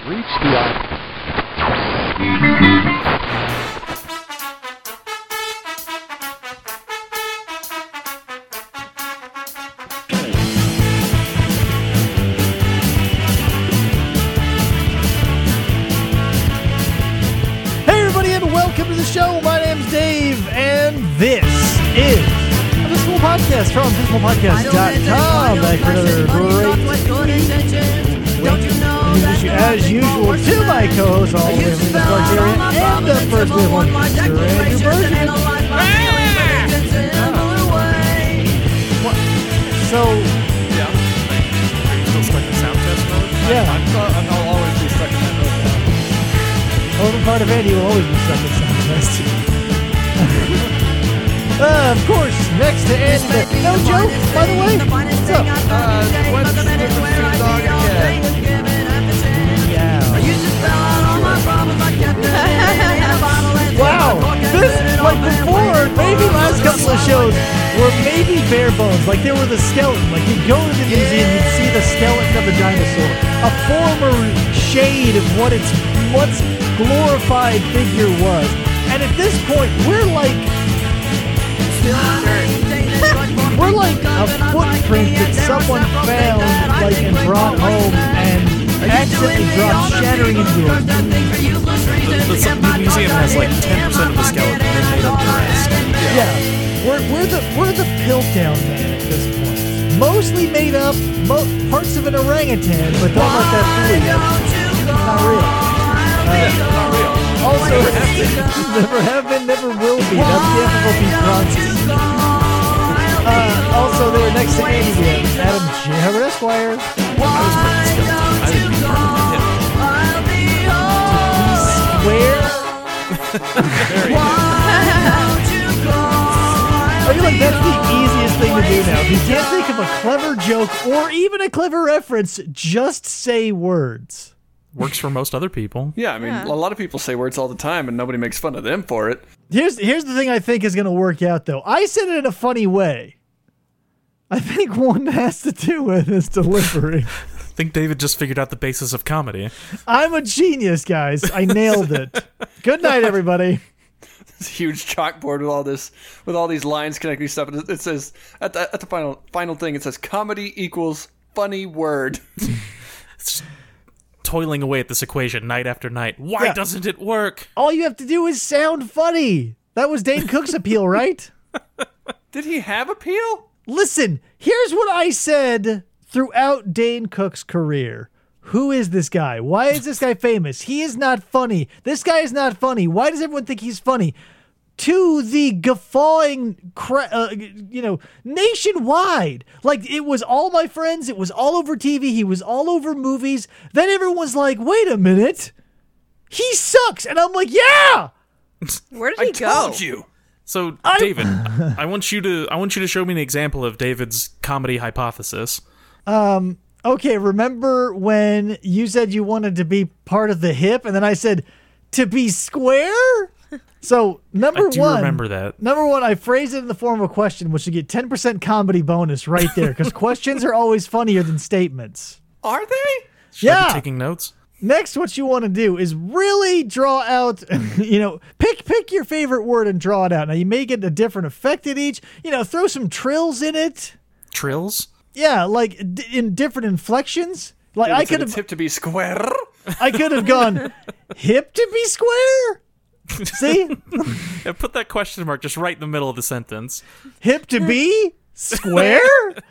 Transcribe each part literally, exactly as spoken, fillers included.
reached the island. Hey everybody and welcome to the show. My name's Dave and this is the Visible Podcast from visible podcast dot com. Back for another great week. As usual, to my co-host all the way from the Clark area and the first wave one, Mister Andrew Bergen. What? So, Yeah. Are you still stuck in sound test mode? Yeah. I, I'm, not- I'm, I'll always be stuck in that mode now. over part of Andy will always be stuck in sound test. uh, of course, next to Andy. No joke, by the way. What's up? Uh, what's the difference between dog and cat? Yeah. Wow. This, like before, maybe last couple of shows were maybe bare bones. Like there were the skeleton. Like you'd go to the museum, you'd see the skeleton of a dinosaur. A former shade of what its what's glorified figure was. And at this point, we're like we're like a footprint that someone found like and brought home and accidentally dropped shattering into it. The, the, the museum has like ten percent of the skeleton, and they made up the rest. Yeah, we're we're the we're the Piltdown Man at this point. Mostly made up, mo- parts of an orangutan, but don't let that fool you. Not real. Uh, Not real. Also, never have been, never will be. That's the F F L P Bronx. Uh, also, they were next to Andy again. Adam J. Hubbard Esquire. I was part of the skeleton. I didn't be part of Square. I feel like that's the easiest thing to do now. If you can't think of a clever joke or even a clever reference, just say words. Works for most other people. Yeah, I mean, Yeah. a lot of people say words all the time, and nobody makes fun of them for it. Here's here's the thing I think is going to work out, though. I said it in a funny way. I think one has to do with his delivery. I think David just figured out the basis of comedy. I'm a genius, guys. I nailed it. Good night, everybody. This huge chalkboard with all this, with all these lines connecting stuff, and it, it says at the at the final final thing, it says comedy equals funny word. Toiling away at this equation night after night. Why Yeah. doesn't it work? All you have to do is sound funny. That was Dane Cook's appeal, right? Did he have appeal? Listen, here's what I said throughout Dane Cook's career. Who is this guy? Why is this guy famous? He is not funny. This guy is not funny. Why does everyone think he's funny? To the guffawing, cra- uh, you know, nationwide. Like, it was all my friends. It was all over T V. He was all over movies. Then everyone's like, wait a minute. He sucks. And I'm like, yeah. Where did I he go? told you. So, I- David, I want you to I want you to show me an example of David's comedy hypothesis. Okay, remember when you said you wanted to be part of the hip, and then I said to be square? So number I do one, remember that. Number one, I phrased it in the form of a question, which you get ten percent comedy bonus right there, because questions are always funnier than statements. Are they? Should I Yeah. be taking notes? Next, what you want to do is really draw out, you know, pick pick your favorite word and draw it out. Now you may get a different effect at each. You know, throw some trills in it. Trills? Yeah, like d- in different inflections. Like I Is it could a have. tip to be square. I could have gone hip to be square. See? Yeah, put that question mark just right in the middle of the sentence. Hip to be square?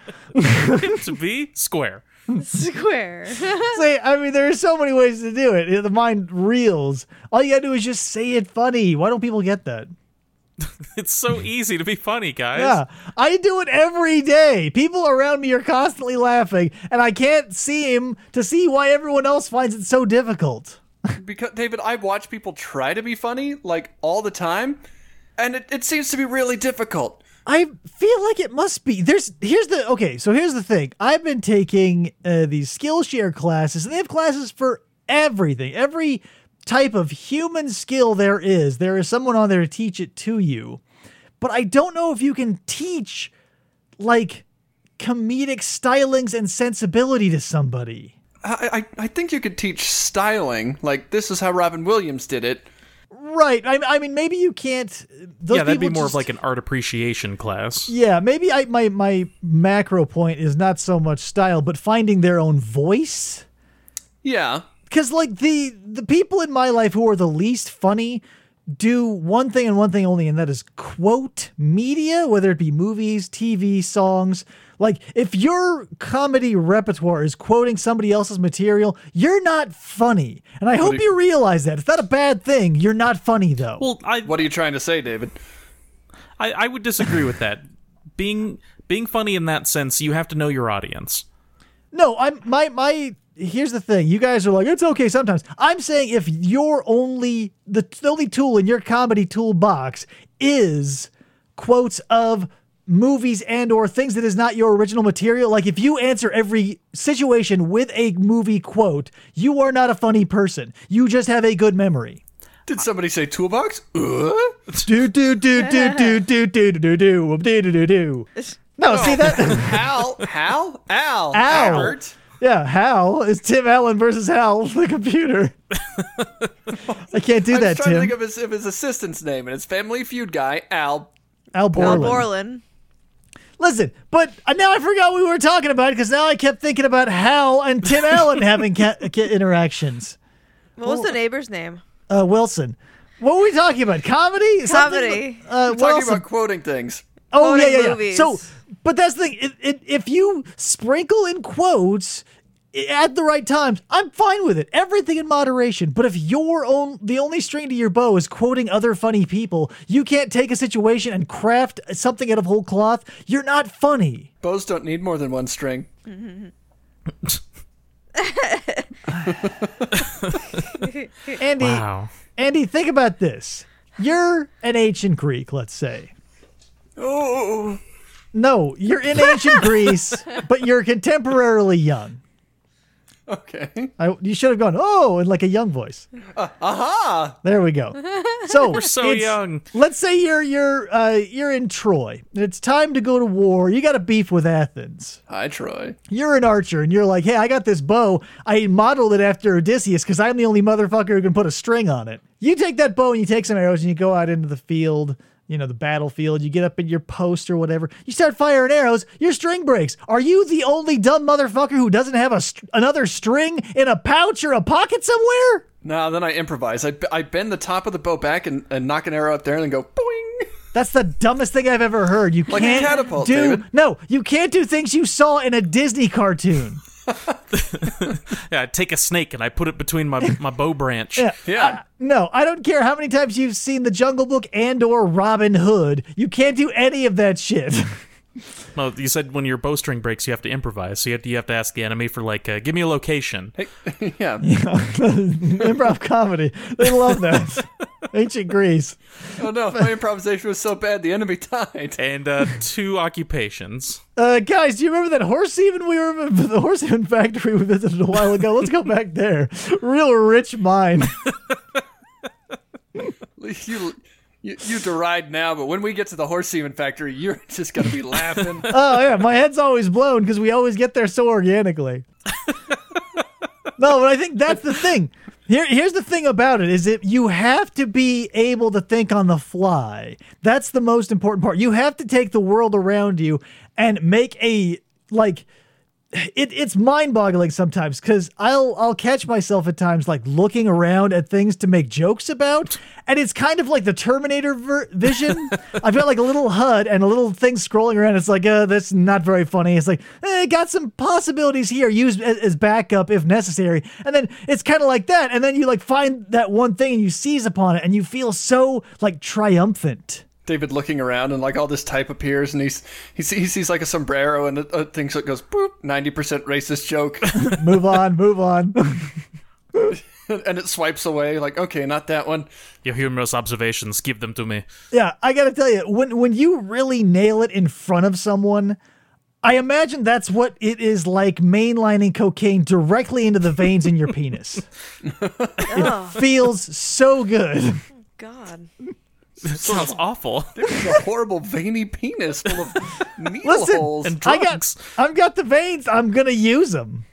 To be square. Square. See, I mean, there are so many ways to do it. The mind reels. All you gotta do is just say it funny. Why don't people get that? It's so easy to be funny, guys. Yeah, I do it every day. People around me are constantly laughing, and I can't see him to see why everyone else finds it so difficult. Because David, I watch people try to be funny like all the time, and it, it seems to be really difficult. I feel like it must be. There's here's the okay. So here's the thing. I've been taking uh, these Skillshare classes, and they have classes for everything, every type of human skill there is. There is someone on there to teach it to you, but I don't know if you can teach like comedic stylings and sensibility to somebody. I, I I think you could teach styling. Like, this is how Robin Williams did it. Right. I, I mean, maybe you can't. Those yeah, that'd be people more just- of like an art appreciation class. Yeah, maybe I my my macro point is not so much style, but finding their own voice. Yeah. Because like the the people in my life who are the least funny do one thing and one thing only, and that is quote media, whether it be movies, T V, songs. Like, if your comedy repertoire is quoting somebody else's material, you're not funny. And I hope do you realize that. It's not a bad thing. You're not funny, though. Well, I What are you trying to say, David? I, I would disagree with that. Being being funny in that sense, you have to know your audience. No, I'm my my. Here's the thing. You guys are like, it's okay sometimes. I'm saying if your only the, the only tool in your comedy toolbox is quotes of movies and or things that is not your original material, like if you answer every situation with a movie quote, you are not a funny person. You just have a good memory. Did somebody say toolbox? Uh? Do do do do do do do do do do do do do. No, see that? Hal? Hal? Al? Al. Albert? Yeah, Hal is Tim Allen versus Hal, the computer. I can't do I was that, trying to Tim. think of his, of his assistant's name, and it's Family Feud guy, Al. Al Al Borland. Borland. Listen, but uh, now I forgot what we were talking about because now I kept thinking about Hal and Tim Allen having ca- ca- interactions. What was the neighbor's name? Uh, Wilson. What were we talking about? Comedy? Something- Comedy. Uh, We're what talking else? about quoting things. Oh, yeah, quoting yeah, yeah. movies. So, but that's the thing. It, it, if you sprinkle in quotes at the right times, I'm fine with it. Everything in moderation. But if your own the only string to your bow is quoting other funny people, you can't take a situation and craft something out of whole cloth. You're not funny. Bows don't need more than one string. Andy, Wow. Andy, think about this. You're an ancient Greek, let's say. Oh. No, you're in ancient Greece, but you're contemporarily young. Okay. I, you should have gone, oh, in like a young voice. Aha! There we go. So we're so young. Let's say you're you're uh, you're in Troy. And it's time to go to war. You got a beef with Athens. Hi, Troy. You're an archer, and you're like, hey, I got this bow. I modeled it after Odysseus because I'm the only motherfucker who can put a string on it. You take that bow and you take some arrows and you go out into the field. You know, the battlefield, you get up in your post or whatever, you start firing arrows, your string breaks. Are you the only dumb motherfucker who doesn't have a st- another string in a pouch or a pocket somewhere? No, then I improvise. I, I bend the top of the bow back and, and knock an arrow up there and then go boing. That's the dumbest thing I've ever heard. You Like a can't catapult, do David. no, you can't do things you saw in a Disney cartoon. Yeah, I take a snake and I put it between my, my bow branch. Yeah. Yeah. No, I don't care how many times you've seen The Jungle Book and or Robin Hood. You can't do any of that shit. No, you said when your bowstring breaks, you have to improvise. So you have to, you have to ask the enemy for, like, uh, give me a location. yeah. Improv comedy. They love that. Ancient Greece. Oh no, my improvisation was so bad the enemy died. And uh, two occupations. Uh, guys, do you remember that horse even we were the horse even factory we visited a while ago? Let's go back there. Real rich mind. You, you you deride now, but when we get to the horse semen factory, you're just gonna be laughing. Oh yeah, my head's always blown because we always get there so organically. No, but I think that's the thing. Here, here's the thing about it is that you have to be able to think on the fly. That's the most important part. You have to take the world around you and make a like. It, it's mind-boggling sometimes because I'll I'll catch myself at times like looking around at things to make jokes about, and it's kind of like the Terminator ver- vision. I've got like a little H U D and a little thing scrolling around. It's like, uh, that's not very funny. It's like, eh, got some possibilities here, used as, as backup if necessary, and then it's kind of like that, and then you like find that one thing and you seize upon it, and you feel so like triumphant. David looking around and like all this type appears and he's he, see, he sees like a sombrero and a, a thing so it goes boop ninety percent racist joke Move on, move on. and it swipes away like okay not that one. Your humorous observations, give them to me. Yeah, I gotta tell you, when when you really nail it in front of someone, I imagine that's what it is like mainlining cocaine directly into the veins in your penis. Oh, Feels so good. God. That sounds awful. There's a horrible veiny penis full of needle Listen, holes. And I got, drugs. I've got the veins. I'm gonna use them.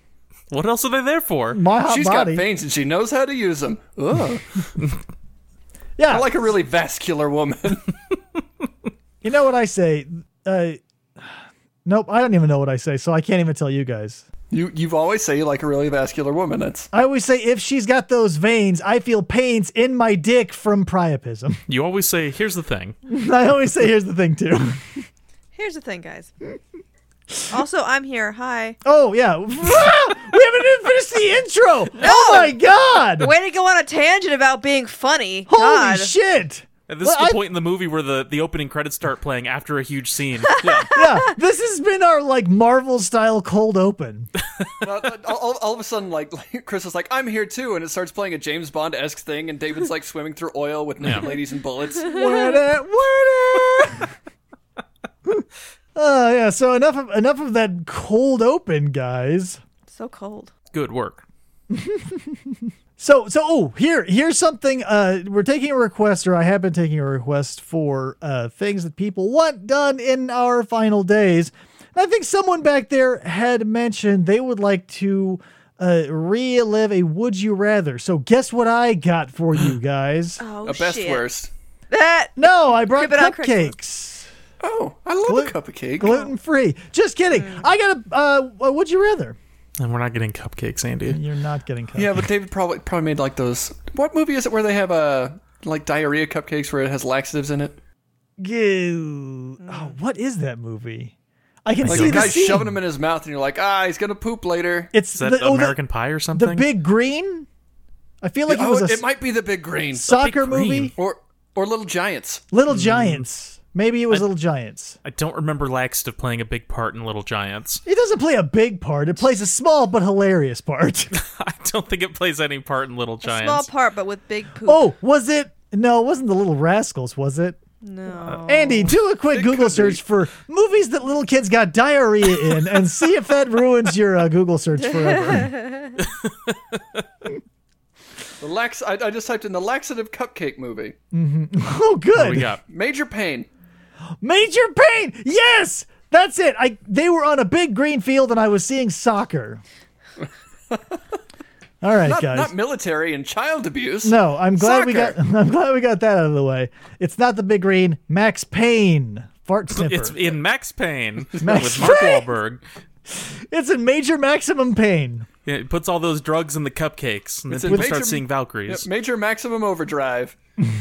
What else are they there for? My hot She's body. got veins and she knows how to use them. Ugh. Yeah. I like a really vascular woman. You know what I say? Uh, nope, I don't even know what I say, so I can't even tell you guys. you you've always say you like a really vascular woman. That's I always say if she's got those veins, I feel pains in my dick from priapism. You always say, here's the thing. I always say here's the thing too. Here's the thing, guys. Also, I'm here. Hi. Oh yeah. We haven't even finished the intro. Oh my god. Way to go on a tangent about being funny. Holy God. shit. And this Well, is the I- point in the movie where the, the opening credits start playing after a huge scene. Yeah, this has been our like Marvel style cold open. well, all, all of a sudden, like, like Chris is like, "I'm here too," and it starts playing a James Bond esque thing, and David's like swimming through oil with naked Yeah. ladies and bullets. Winner, winner. Oh yeah, so enough of enough of that cold open, guys. So cold. Good work. So so oh here here's something. Uh, we're taking a request, or I have been taking a request for uh things that people want done in our final days. And I think someone back there had mentioned they would like to uh relive a Would You Rather. So guess what I got for you guys? Oh, A best shit. worst. That. No, I brought Keep it on Christmas. cupcakes. Oh, I love Glu- a cup of cake. Gluten free. Just kidding. I got a. Uh, a Would you rather? And we're not getting cupcakes, Andy. You're not getting cupcakes. Yeah, but David probably probably made like those. What movie is it where they have uh, like diarrhea cupcakes where it has laxatives in it? Goo. Oh, what is that movie? I can Like see the the guy's scene. shoving them in his mouth, and you're like, ah, he's gonna poop later. It's Is that the, oh, the- American Pie or something? the big green. I feel like it oh, was a it might be the Big Green soccer Big Green. movie. or or Little Giants. Little Giants. Maybe it was I- Little Giants. I don't remember Laxative playing a big part in Little Giants. It doesn't play a big part. It plays a small but hilarious part. I don't think it plays any part in Little A small Giants. part, but with big poop. Oh, was it? No, it wasn't the Little Rascals, was it? No. Andy, do a quick It Google could search be. for movies that little kids got diarrhea in and see if that ruins your uh, Google search forever. The lax. I, I just typed in the laxative cupcake movie. Oh, What do we good. got? Major pain. Major Pain. Yes, that's it. I they were on a big green field and I was seeing soccer. All right, Not, guys. not military and child abuse. no, I'm glad we got. Soccer. I'm glad we got that out of the way. It's not the big green. Max Payne. Fart sniffer. It's in Max Payne Max with Mark Payne! Wahlberg. It's in Major Maximum Pain. Yeah, it puts all those drugs in the cupcakes, and It's then in people start Major- seeing Valkyries. Yep, major maximum overdrive.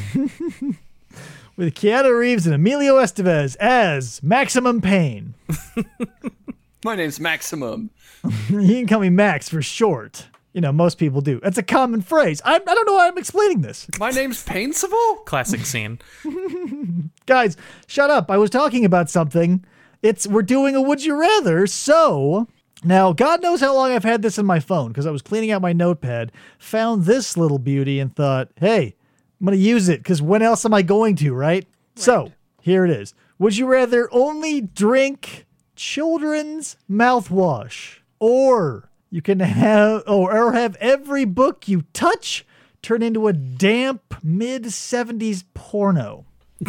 With Keanu Reeves and Emilio Estevez as Maximum Pain. My name's Maximum. You can call me Max for short. You know, most people do. That's a common phrase. I, I don't know why I'm explaining this. My name's Painsible? Classic scene. Guys, shut up. I was talking about something. It's we're doing a Would You Rather, so now God knows how long I've had this in my phone because I was cleaning out my notepad, found this little beauty and thought, hey, I'm going to use it because when else am I going to, right? So here it is. Would you rather only drink children's mouthwash or you can have or, or have every book you touch turn into a damp mid seventies porno?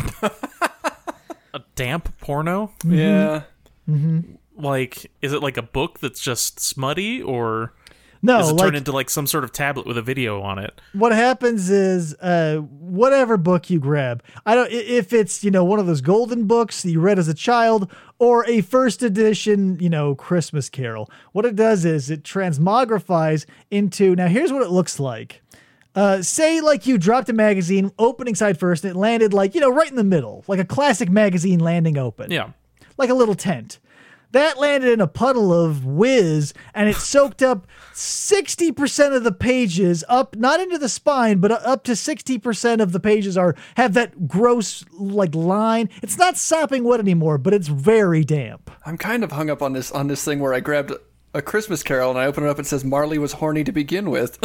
A damp porno? Yeah. Like, is it like a book that's just smutty, or No, does it like turn into like some sort of tablet with a video on it? what happens is uh, whatever book you grab, I don't i- if it's you know one of those golden books that you read as a child or a first edition you know Christmas Carol. What it does is it transmogrifies into now. Here's what it looks like. Uh, say like you dropped a magazine opening side first and it landed like you know right in the middle, like a classic magazine landing open. Yeah. Like a little tent. That landed in a puddle of whiz, and it soaked up sixty percent of the pages, up not into the spine, but up to sixty percent of the pages are have that gross like line. It's not sopping wet anymore, but it's very damp. I'm kind of hung up on this on this thing where I grabbed a Christmas Carol and I open it up and it says Marley was horny to begin with.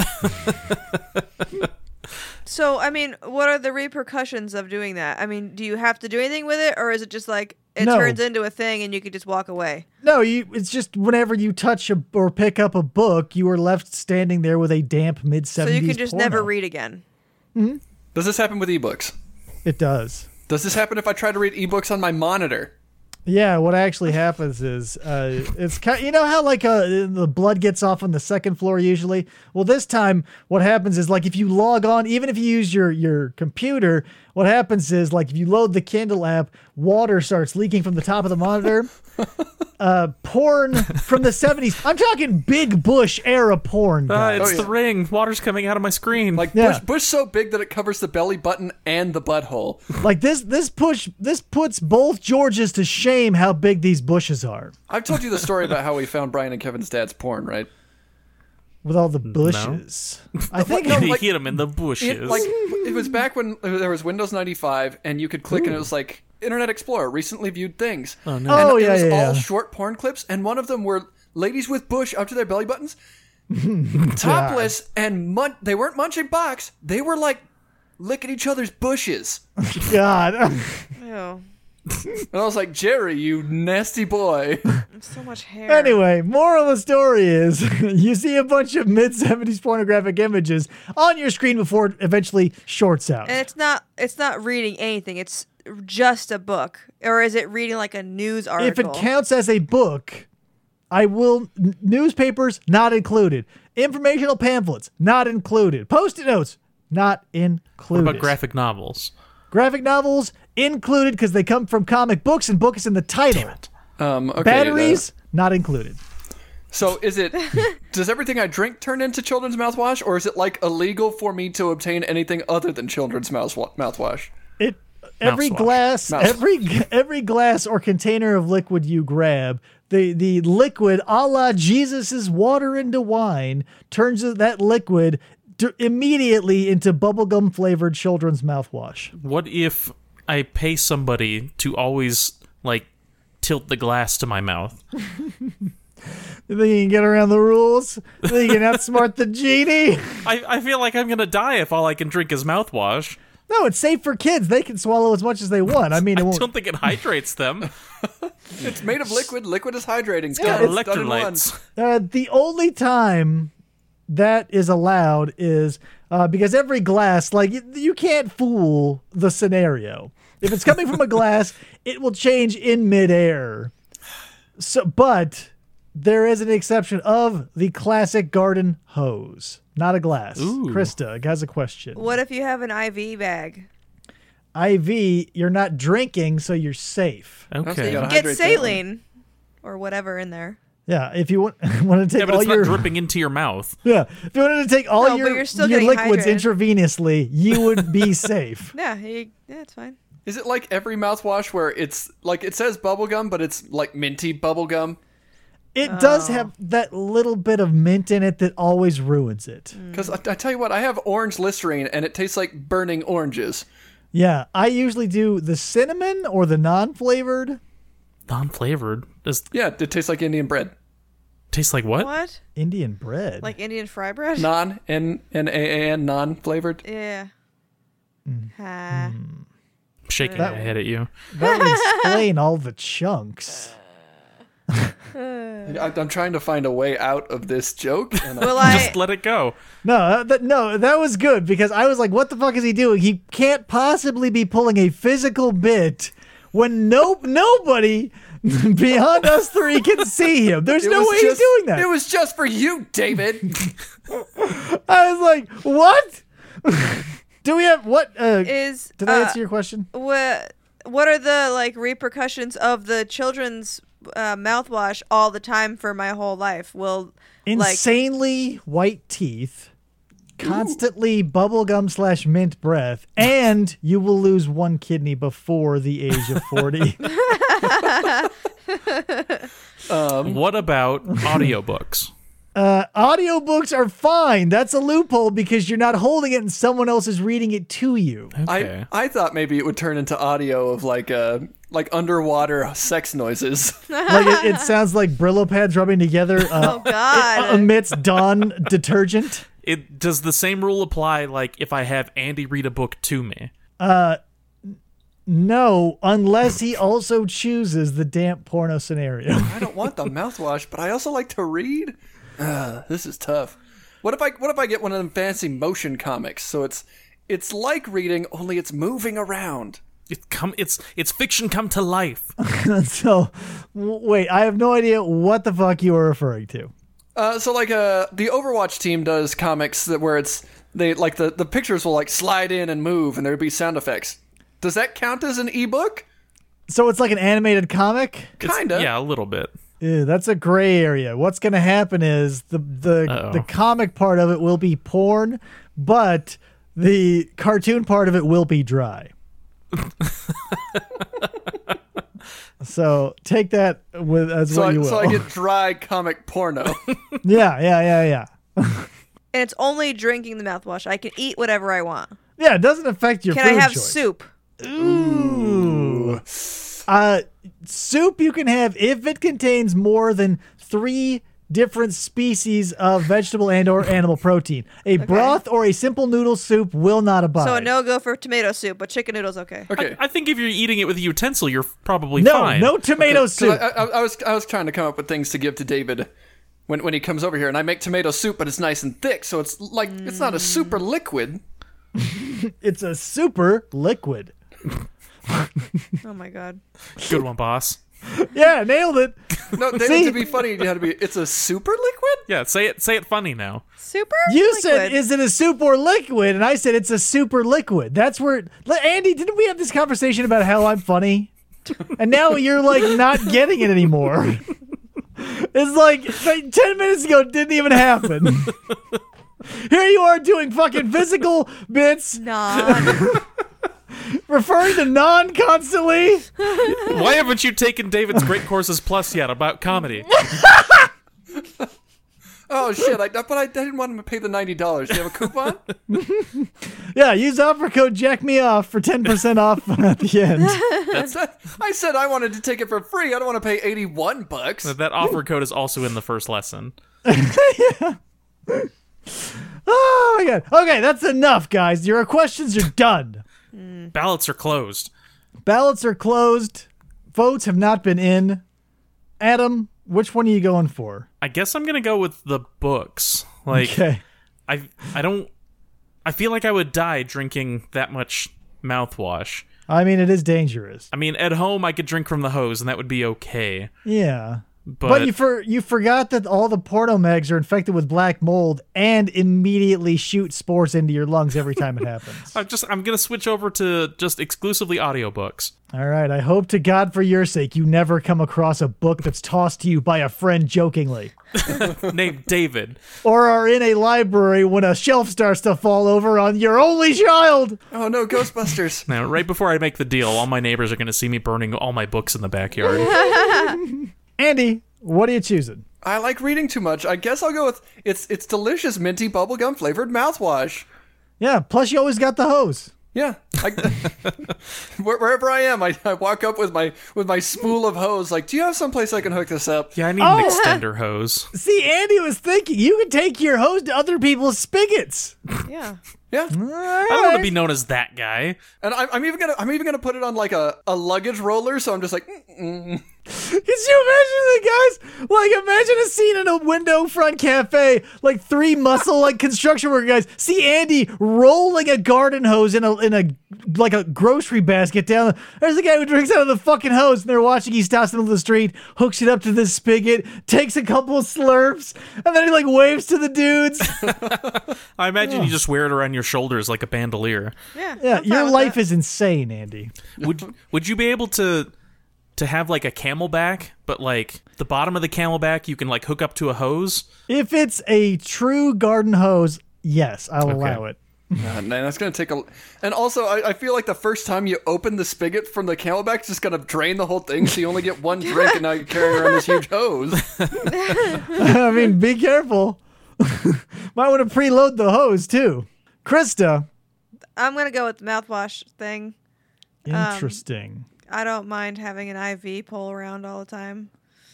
So, I mean, what are the repercussions of doing that? I mean, do you have to do anything with it, or is it just like it No. turns into a thing and you could just walk away? No, you. It's just whenever you touch a, or pick up a book, you are left standing there with a damp mid So seventies. you can just never read again. Does this happen with ebooks? It does. Does this happen if I try to read ebooks on my monitor? Yeah, what actually happens is uh, it's kind. You know how like uh, the blood gets off on the second floor usually. Well, this time what happens is like if you log on, even if you use your your computer, what happens is like if you load the Kindle app, water starts leaking from the top of the monitor. Uh, porn from the seventies. I'm talking Big Bush era porn. Uh, Guys. it's Oh, the yeah. ring. Water's coming out of my screen. Like Yeah. Bush, Bush so big that it covers the belly button and the butthole. Like this, this push, this puts both Georges to shame. How big these bushes are I've told you the story about how we found Brian and Kevin's dad's porn, right? with all the bushes. I think. no, you like- hit him in the bushes. It, like it was back when there was Windows ninety-five, and you could click, and it was like Internet Explorer, recently viewed things. Oh, no. And Oh, it yeah, was yeah, all yeah. short porn clips, and one of them were ladies with bush up to their belly buttons, topless, and mun- they weren't munching box. They were like licking each other's bushes. God. Ew. And I was like, Jerry, you nasty boy. So much hair. Anyway, moral of the story is you see a bunch of mid seventies pornographic images on your screen before it eventually shorts out. And it's not it's not reading anything. It's just a book. Or is it reading like a news article? If it counts as a book, I will. n- Newspapers not included. Informational pamphlets not included. Post-it notes not What included. about graphic novels? Graphic novels included because they come from comic books and book is in the title. Um, okay, Batteries uh, not included. so is it, does everything I drink turn into children's mouthwash, or is it like illegal for me to obtain anything other than children's mouthwa- mouthwash? It every Mouthwash. glass, Mouth- every every glass or container of liquid you grab, the the liquid, a la Jesus's water into wine, turns that liquid d- immediately into bubblegum flavored children's mouthwash. What if I pay somebody to always, like, tilt the glass to my mouth? You think you can get around the rules? You think you can outsmart the genie? I, I feel like I'm gonna die if all I can drink is mouthwash. No, it's safe for kids. They can swallow as much as they want. I mean, it I won't. don't think it hydrates them. It's made of liquid. Liquid is hydrating. Got Scott. It's done in one. electrolytes. Uh, the only time that is allowed is uh, because every glass, like you, you can't fool the scenario. If it's coming from a glass, it will change in midair. So, but there is an exception of the classic garden hose, not a glass. Ooh. Krista has a question. What if you have an I V bag? I V, you're not drinking, so you're safe. So Okay. you gotta Get hydrate that saline or whatever in there. Yeah, if you want, want to take Yeah, but all it's your not dripping into your mouth. yeah, if you wanted to take all No, but your you're still your getting liquids hydrated. intravenously, you would be safe. Yeah, you, yeah, it's fine. Is it like every mouthwash where it's like it says bubblegum, but it's like minty bubblegum? It does Oh. have that little bit of mint in it that always ruins it. Because I, I tell you what, I have orange Listerine, and it tastes like burning oranges. Yeah, I usually do the cinnamon or the non-flavored Non-flavored. Does Yeah, it tastes like Indian bread. taste like what? What? Indian bread. Like Indian fry bread? Non, N N A A N, non-flavored. Yeah. Mm. Ha. I'm shaking That- my head at you. That would explain all the chunks. I, I'm trying to find a way out of this joke. And I, Will I? Just let it go. No, uh, that, no, that was good because I was like, "What the fuck is he doing? He can't possibly be pulling a physical bit when no nobody beyond us three can see him. There's it no was way just, he's doing that." It was just for you, David. I was like, "What? Do we have what?" Uh, Is did I uh, answer your question? what? What are the like repercussions of the children's uh, mouthwash all the time for my whole life? Will like Insanely white teeth, constantly bubblegum slash mint breath, and you will lose one kidney before the age of forty. What about audiobooks? uh, audiobooks are fine. That's a loophole because you're not holding it and someone else is reading it to you. Okay. I I thought maybe it would turn into audio of like uh like underwater sex noises. Like it, it sounds like Brillo pads rubbing together uh, oh god. amidst Dawn detergent. It does the same rule apply like if I have Andy read a book to me? No, unless he also chooses the damp porno scenario. I don't want the mouthwash, but I also like to read. Uh, this is tough. What if I what if I get one of them fancy motion comics? So it's it's like reading, only it's moving around. it come it's it's fiction come to life. So, w- wait, I have no idea what the fuck you were referring to. Uh, so like uh, the Overwatch team does comics that where it's they like the, the pictures will like slide in and move and there'd be sound effects. Does that count as an ebook? So it's like an animated comic? It's- Kinda. Yeah, a little bit. Ew, that's a gray area. What's going to happen is the the Uh-oh. the comic part of it will be porn, but the cartoon part of it will be dry. So take that with as So what I, you will. so I get dry comic porno. yeah, yeah, yeah, yeah. And it's only drinking the mouthwash. I can eat whatever I want. Yeah, it doesn't affect your Can food I have choice. soup? Ooh. Uh, soup you can have if it contains more than three different species of vegetable and or animal protein. A broth or a simple noodle soup will not abide. So a no-go for tomato soup, but chicken noodles okay. Okay. I think if you're eating it with a utensil, you're probably No, fine. no tomato So soup. I, I, I was I was trying to come up with things to give to David when when he comes over here, and I make tomato soup, but it's nice and thick, so it's like it's not a super liquid. It's a super liquid. Oh my god. Good one, boss. Yeah, nailed it. No, David, See? to be funny, you had to be. It's a super liquid. Yeah, say it. Say it funny now. Super You liquid. said, is it a soup or liquid? And I said, it's a super liquid. That's where, Andy, didn't we have this conversation about how I'm funny? And now you're like not getting it anymore. It's like, like ten minutes ago, it didn't even happen. Here you are doing fucking physical bits, non. referring to non constantly. Why haven't you taken David's Great Courses Plus yet about comedy? Oh shit! I, but I, I didn't want him to pay the ninety dollars. Do you have a coupon? Yeah, use offer code Jack Me Off for ten percent off at the end. I said I wanted to take it for free. I don't want to pay eighty-one bucks. That offer code is also in the first lesson. Oh my god. Okay, that's enough, guys. Your questions are done. Ballots are closed. Ballots are closed. Votes have not been in. Adam, which one are you going for? I guess I'm gonna go with the books. Like, Okay. I I don't. I feel like I would die drinking that much mouthwash. I mean, it is dangerous. I mean, at home I could drink from the hose and that would be okay. Yeah. But, But, you for you forgot that all the porno mags are infected with black mold and immediately shoot spores into your lungs every time it happens. I'm just I'm gonna switch over to just exclusively audiobooks. All right. I hope to God for your sake you never come across a book that's tossed to you by a friend jokingly. Named David. Or are in a library when a shelf starts to fall over on your only child. Oh no, Ghostbusters! Now, right before I make the deal, all my neighbors are gonna see me burning all my books in the backyard. Andy, what are you choosing? I like reading too much. I guess I'll go with it's it's delicious minty bubblegum flavored mouthwash. Yeah, plus you always got the hose. Yeah, I, where- wherever I am, I, I walk up with my with my spool of hose. Like, do you have someplace I can hook this up? Yeah, I need Oh. an extender hose. See, Andy was thinking you could take your hose to other people's spigots. Yeah. Yeah, I don't want to be known as that guy. and I'm, I'm even gonna I'm even gonna put it on like a, a luggage roller. So I'm just like, mm-mm. Could you imagine the guys? Like, imagine a scene in a window front cafe, like three muscle like construction worker guys see Andy rolling a garden hose in a in a like a grocery basket down. There's a guy who drinks out of the fucking hose, and they're watching. He stops in the middle of the street, hooks it up to the spigot, takes a couple of slurps, and then he like waves to the dudes. I imagine you just wear it around your shoulders like a bandolier. Yeah. Yeah, I'm fine your with life that. is insane, Andy. Would would you be able to to have like a camelback, but like the bottom of the camelback you can like hook up to a hose? If it's a true garden hose, yes, I'll allow it. God, man, that's gonna take a. And also, I, I feel like the first time you open the spigot from the Camelback, it's just gonna drain the whole thing, so you only get one drink, and now you're carrying around this huge hose. I mean, be careful. Might want to preload the hose too. Krista, I'm gonna go with the mouthwash thing. interesting. I don't mind having an I V pull around all the time.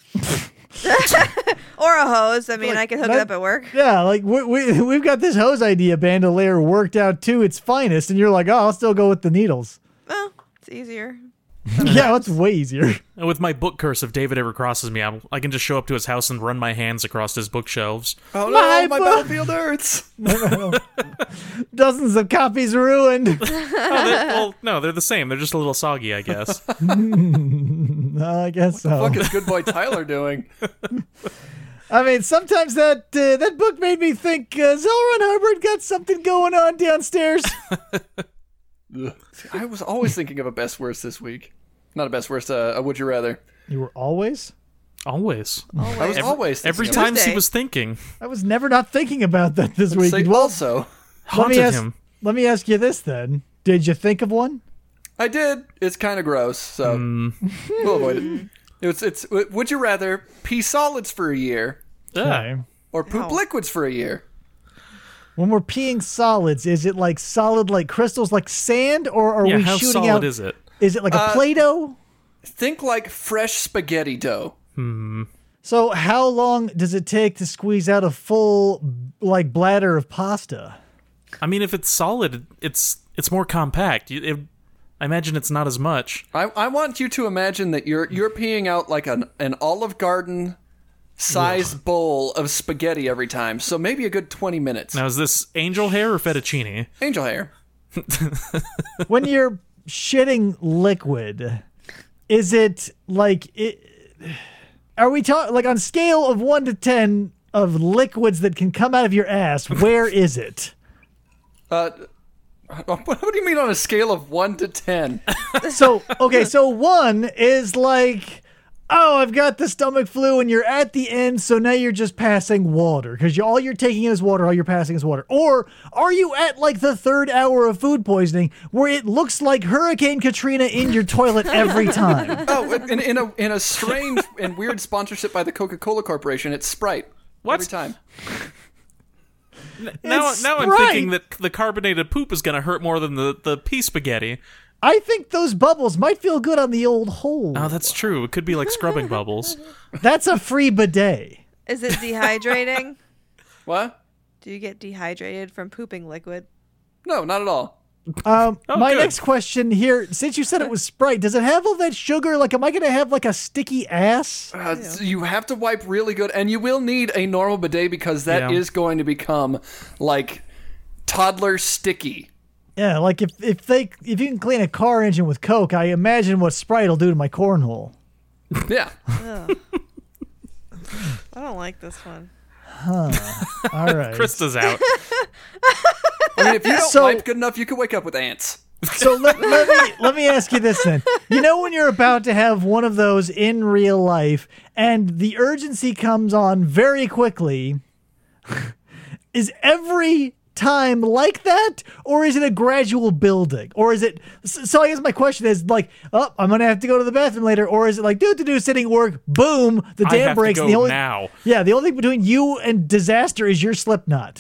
Or a hose. I mean, Like, I can hook that- it up at work. Yeah, like we, we we've got this hose idea bandolier worked out to its finest, and you're like, oh, I'll still go with the needles. Well, it's easier. Yeah, it's way easier. And with my book curse, if David ever crosses me, I'm, I can just show up to his house and run my hands across his bookshelves. Oh no, My my book. battlefield hurts. Dozens of copies ruined. Oh, they- well, no, they're the same. They're just a little soggy, I guess. No, I guess so. What is good boy Tyler doing? I mean, sometimes that uh, that book made me think uh, Zelron Hubbard got something going on downstairs. I was always thinking of a best worst this week. Not a best worst, uh, a would you rather. You were always? Always. I was always thinking Every of time Tuesday. he was thinking. I was never not thinking about that this it. week. Say Well, also, let me Haunted ask. him. Let me ask you this then: did you think of one? I did. It's kind of gross, so we'll avoid it. It's it's. Would you rather pee solids for a year Okay. or poop Ow. liquids for a year? When we're peeing solids, is it like solid, like crystals, like sand, or are Yeah, we how shooting solid out? is it? Is it like a Uh, Play-Doh? Think like fresh spaghetti dough. So how long does it take to squeeze out a full, like, bladder of pasta? I mean, if it's solid, it's it's more compact. You- It, I imagine it's not as much. I, I want you to imagine that you're you're peeing out like an, an Olive Garden sized bowl of spaghetti every time. So maybe a good twenty minutes. Now, is this angel hair or fettuccine? Angel hair. When you're shitting liquid, is it like it? Are we talking like on scale of one to ten of liquids that can come out of your ass? Where is it? Uh, what, what do you mean on a scale of one to ten? So okay, so one is like, oh, I've got the stomach flu, and you're at the end, so now you're just passing water because you, all you're taking in is water, all you're passing is water. Or are you at like the third hour of food poisoning where it looks like Hurricane Katrina in your toilet every time? Oh, in, in a in a strange and weird sponsorship by the Coca-Cola Corporation, it's Sprite. What? Every time. Now, It's now I'm Sprite. thinking that the carbonated poop is going to hurt more than the, the pea spaghetti. I think those bubbles might feel good on the old hole. Oh, that's true. It could be like scrubbing bubbles. That's a free bidet. Is it dehydrating? What? Do you get dehydrated from pooping liquid? No, not at all. Um, Oh, my good. next question here, since you said it was Sprite, does it have all that sugar? Like, am I going to have like a sticky ass? Uh, so you have to wipe really good, and you will need a normal bidet because that Yeah. is going to become like toddler sticky. Yeah, like if, if they if you can clean a car engine with Coke, I imagine what Sprite will do to my cornhole. Yeah. Ugh. I don't like this one. All right. Krista's out. I mean, if you don't So- wipe good enough, you could wake up with ants. So let, let me let me ask you this then. You know when you're about to have one of those in real life and the urgency comes on very quickly, is every time like that, or is it a gradual building, or is it? So I guess my question is like, oh, I'm gonna have to go to the bathroom later, or is it like, do do do, sitting at work, boom, the I dam have breaks, to and go the only now. yeah, the only thing between you and disaster is your slip knot.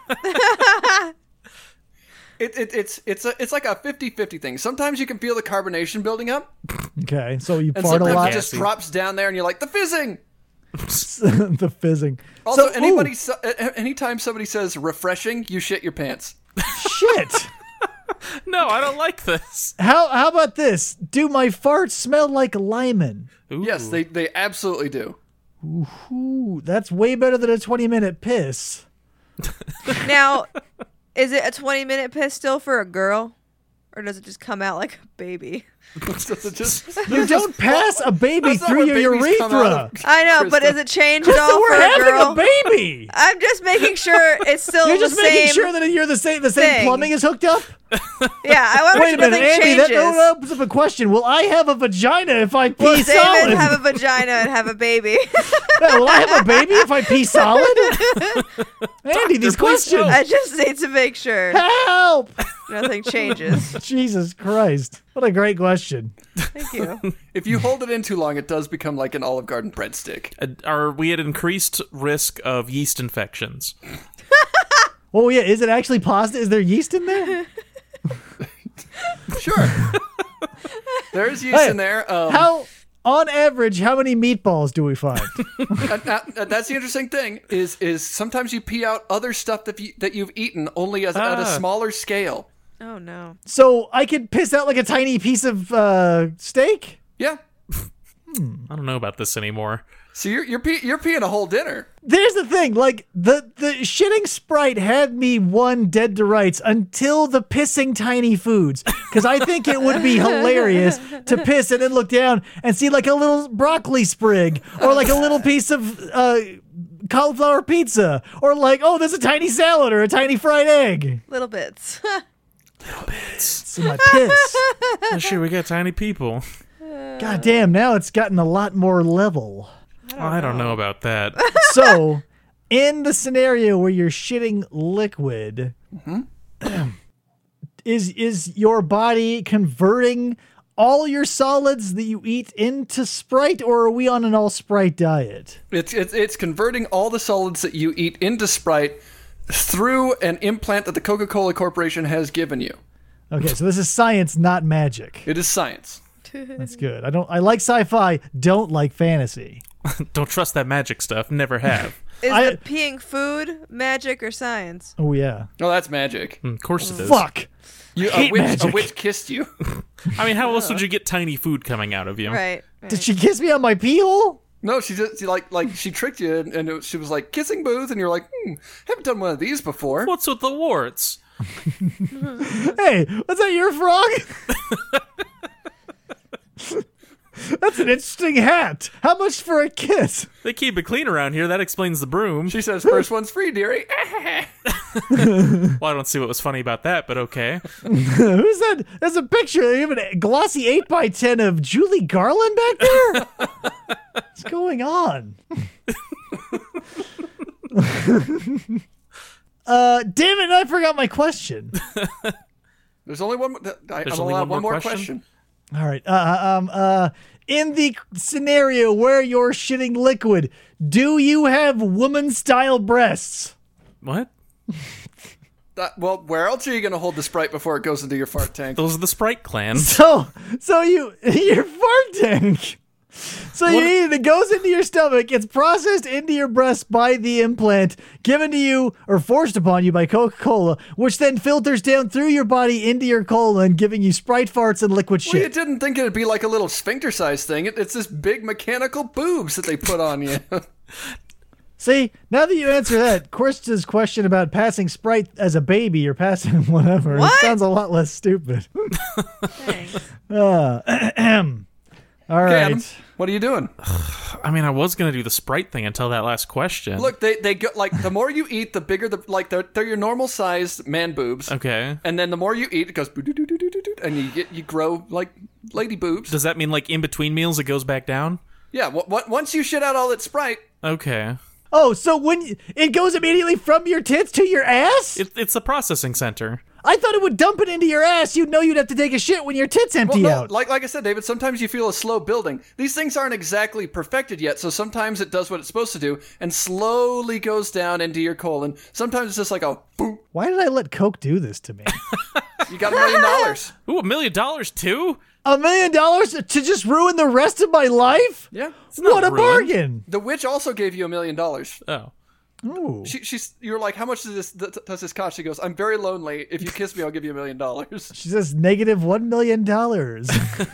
It, it, it's it's a, it's like a fifty-fifty thing. Sometimes you can feel the carbonation building up, Okay, so you and fart a sometimes lot. it just drops down there, and you're like, the fizzing. The fizzing. Also, So- anybody, ooh. so, a- anytime somebody says refreshing, you shit your pants. Shit. No, I don't like this. How how about this? Do my farts smell like lemon? Ooh. Yes, they, they absolutely do. Ooh, that's way better than a twenty minute piss. Now, is it a twenty minute piss still for a girl? Or does it just come out like a baby? So it just, You don't pass a baby That's not through where your babies come out urethra. of. I know, but Krista. does it change at all So for we're a having girl? a baby. I'm just making sure it's still You're the just same. making sure that you're the same. The same thing. plumbing is hooked up. Yeah, I want to Wait a make sure minute, nothing Andy. That, changes. that opens up a question. Will I have a vagina if I pee Will David solid? have a vagina and have a baby? Yeah, will I have a baby if I pee solid? Andy, these please questions. I just need to make sure Help! nothing changes. Jesus Christ! What a great question. Thank you. if you hold it in too long, it does become like an Olive Garden breadstick. Uh, Are we at increased risk of yeast infections? Oh yeah, is it actually pasta? Is there yeast in there? Sure. There's yeast Hey, in there. Um, How, on average, how many meatballs do we find? uh, uh, uh, that's the interesting thing is is sometimes you pee out other stuff that you, that you've eaten only as, at a Ah. smaller scale. Oh no. So I could piss out like a tiny piece of uh, steak? Yeah. I don't know about this anymore. So you're you're, pee- you're peeing a whole dinner. There's the thing, like, the, the shitting Sprite had me one dead to rights until the pissing tiny foods. Because I think it would be hilarious to piss and then look down and see, like, a little broccoli sprig or, like, a little piece of uh, cauliflower pizza or, like, oh, there's a tiny salad or a tiny fried egg. Little bits. Little bits. See my piss. Oh, shit, we got tiny people. God damn, now it's gotten a lot more level. Oh, I don't know about that. So, in the scenario where you're shitting liquid, is is your body converting all your solids that you eat into Sprite, or are we on an all Sprite diet? It's it's it's converting all the solids that you eat into Sprite through an implant that the Coca-Cola Corporation has given you. Okay, so this is science, not magic. It is science. That's good. I don't. I like sci-fi. Don't like fantasy. Don't trust that magic stuff. Never have. Is I- the peeing food magic or science? Oh yeah. Oh, that's magic. Mm, Of course it is. Fuck. You, a, hate witch, a magic. witch kissed you. I mean, how else would you get tiny food coming out of you? Right. right. Did she kiss me on my pee hole? No, she just she like like she tricked you, and, and it, she was like kissing booth, and you're like, hmm, haven't done one of these before. What's with the warts? Hey, was that your frog? That's an interesting hat. How much for a kiss? They keep it clean around here. That explains the broom. She says, first one's free, dearie. Well, I don't see what was funny about that, but okay. Who's that? There's a picture. They have a glossy eight by ten of Julie Garland back there. What's going on? uh, damn it! I forgot my question. There's only one. I, There's I'm only allowed one one more more question? question. All right. Uh, um. Uh. In the scenario where you're shitting liquid, do you have woman-style breasts? What? That, well, where else are you going to hold the Sprite before it goes into your fart tank? Those are the Sprite clan. So, so you your fart tank. So you eat it, it goes into your stomach, it's processed into your breast by the implant, given to you or forced upon you by Coca-Cola, which then filters down through your body into your colon, giving you Sprite farts and liquid Well, you shit. didn't think it'd be like a little sphincter-sized thing. It, it's this big mechanical boobs that they put on you. See, now that you answer that, Krista's question about passing Sprite as a baby or passing whatever, it What? sounds a lot less stupid. Thanks. Uh, ahem. All Okay, right. Adam, what are you doing? I mean, I was going to do the Sprite thing until that last question. Look, they they go like the more you eat, the bigger the like they're they're your normal sized man boobs. Okay. And then the more you eat, it goes boo-doo-doo-doo-doo-doo, and you get you grow like lady boobs. Does that mean, like, in between meals it goes back down? Yeah, w- w- once you shit out all that Sprite, Okay. Oh, so when y- it goes immediately from your tits to your ass? It, it's a processing center. I thought it would dump it into your ass. You'd know you'd have to take a shit when your tits empty well, no, out. like like I said, David, sometimes you feel a slow building. These things aren't exactly perfected yet, so sometimes it does what it's supposed to do and slowly goes down into your colon. Sometimes it's just like a boop. Why did I let Coke do this to me? You got a million dollars. Ooh, a million dollars too? A million dollars to just ruin the rest of my life? Yeah. not What a ruined. bargain. The witch also gave you a million dollars. Oh. Ooh. She, she's, you're like, how much does this th- does this cost? She goes, I'm very lonely. If you kiss me, I'll give you a million dollars. She says negative one million dollars.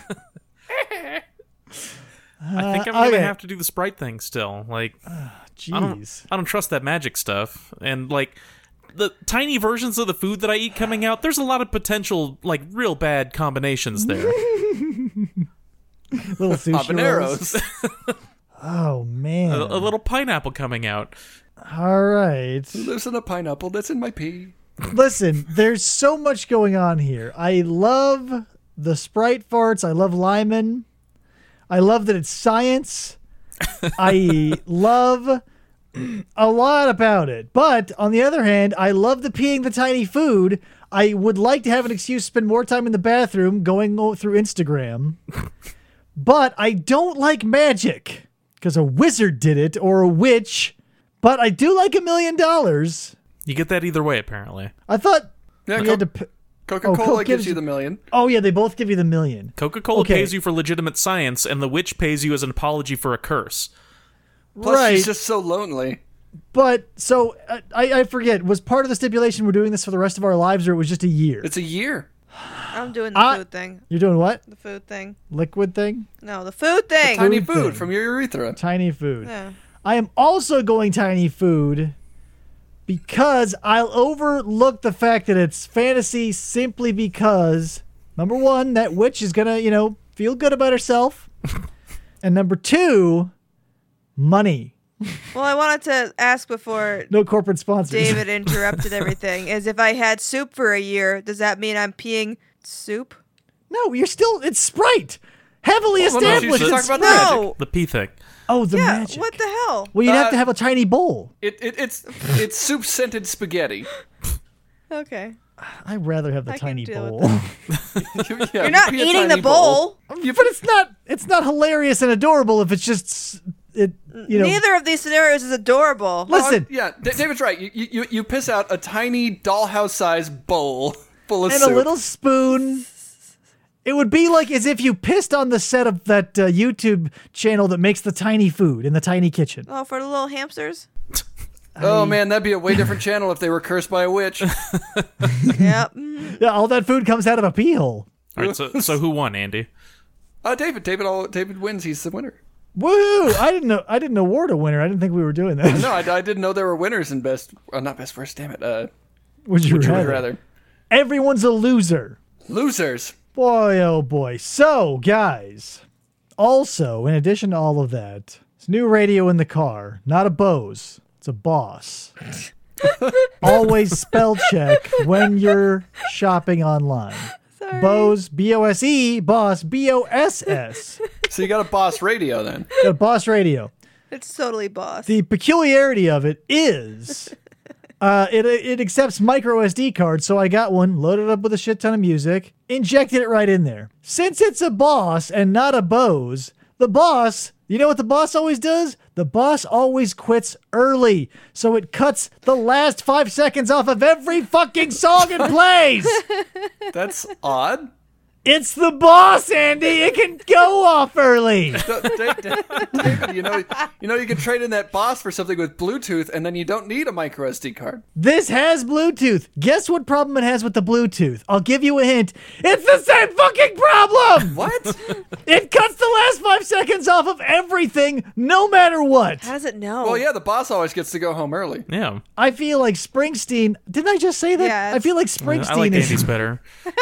I think I'm going to okay. have to do the Sprite thing still. Like, I don't, Jeez. I don't trust that magic stuff. And, like, the tiny versions of the food that I eat coming out, there's a lot of potential, like, real bad combinations there. Little sushi rolls. Habaneros. Oh, man. a, a little pineapple coming out. All right. Lives in a pineapple that's in my pee. Listen, there's so much going on here. I love the Sprite farts. I love Lyman. I love that it's science. I love a lot about it. But on the other hand, I love the peeing the tiny food. I would like to have an excuse to spend more time in the bathroom going o- through Instagram. But I don't like magic because a wizard did it or a witch. But I do like a million dollars. You get that either way, apparently. I thought Yeah, you Co- had to. P- Coca-Cola Oh, Coke gives gives you you- the million. oh yeah, they both give you the million. Coca-Cola Okay. pays you for legitimate science, and the witch pays you as an apology for a curse. Plus, right, she's just so lonely. but so uh, I I forget. Was part of the stipulation we're doing this for the rest of our lives, or it was just a year? It's a year. I'm doing the I- food thing. You're doing what? The food thing. Liquid thing? No, the food thing. Tiny Food food thing. from your urethra. Tiny food. Yeah. I am also going tiny food because I'll overlook the fact that it's fantasy simply because, number one, that witch is going to, you know, feel good about herself. And number two, money. Well, I wanted to ask before No corporate sponsors. David interrupted everything. Is if I had soup for a year, does that mean I'm peeing soup? No, you're still, it's Sprite. Heavily Well, no, established. she's It's- talking about the magic. No. The pee thing. oh, the Yeah. magic. What the hell? Well, you'd have Uh, to have a tiny bowl. It, it it's it's soup scented spaghetti. Okay. I'd rather have the I can tiny deal bowl. You- yeah, You're you not pee a eating tiny the bowl. Yeah, but it's not, it's not hilarious and adorable if it's just, s- it, you know. Neither of these scenarios is adorable. Listen, Yeah, D- David's right. You, you you piss out a tiny dollhouse-sized bowl full of and soup. a little spoon. It would be like as if you pissed on the set of that uh, YouTube channel that makes the tiny food in the tiny kitchen. Oh, for the little hamsters? Oh man, that'd be a way different channel if they were cursed by a witch. Yep. Mhm. Yeah, all that food comes out of a pee hole. All right, so so who won, Andy? Uh, David, David, all, David wins. He's the winner. Woo! I didn't know. I didn't award a winner. I didn't think we were doing that. No, I, I didn't know there were winners in best. Uh, not best first. Damn it. Uh, Would you would you rather? rather? Everyone's a loser. Losers. Boy, oh boy. So, guys, also, in addition to all of that, it's new radio in the car. Not a Bose. It's a Boss. Always spell check when you're shopping online. Sorry. Bose, B O S E, Boss, B O S S. So you got a Boss radio then. The Boss Radio. It's totally boss. The peculiarity of it is uh, it, it accepts micro S D cards, so I got one, loaded up with a shit ton of music, injected it right in there. Since it's a Boss and not a Bose, the Boss, you know what the Boss always does? The Boss always quits early, so it cuts the last five seconds off of every fucking song it plays. That's odd. It's the Boss, Andy. It can go off early. Da- Da- Da- David, you know, you know, you can trade in that Boss for something with Bluetooth, and then you don't need a micro S D card. This has Bluetooth. Guess what problem it has with the Bluetooth? I'll give you a hint. It's the same fucking problem. What? It cuts the last five seconds off of everything, no matter what. How does it know? Well, yeah, the Boss always gets to go home early. Yeah, I feel like Springsteen. Didn't I just say that? Yeah, I feel like I Springsteen like is. Andy's better.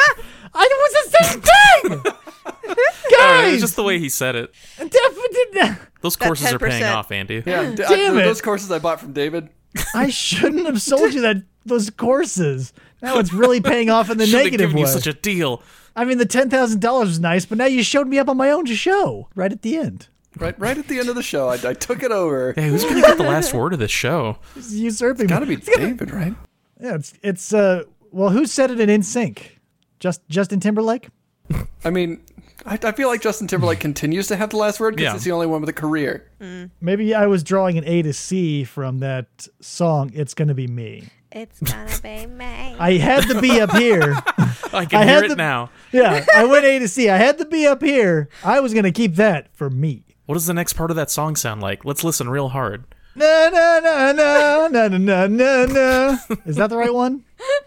I it was the same thing, It's guys. just the way he said it. Definitely. Those That courses are paying ten percent. off, Andy. Yeah, d- Damn I, it. those courses I bought from David. I shouldn't have sold you that those courses. Now it's really paying off in the Should have negative given way. you such a deal. I mean, the ten thousand dollars was nice, but now you showed me up on my own show right at the end. Right, right at the end of the show, I, I took it over. Hey, who's gonna get the last word of this show? It's usurping. Got to me. be David, right? Yeah, it's it's uh. Well, who said it in In Sync? Just Justin Timberlake. I mean, I, I feel like Justin Timberlake continues to have the last word because Yeah. he's the only one with a career. Maybe I was drawing an A to C from that song. It's gonna be me. It's gonna be me. I had the B up here. I can I hear had it the- now. Yeah, I went A to C. I had the B up here. I was gonna keep that for me. What does the next part of that song sound like? Let's listen real hard. Na na na na na na na na na. Is that the right one?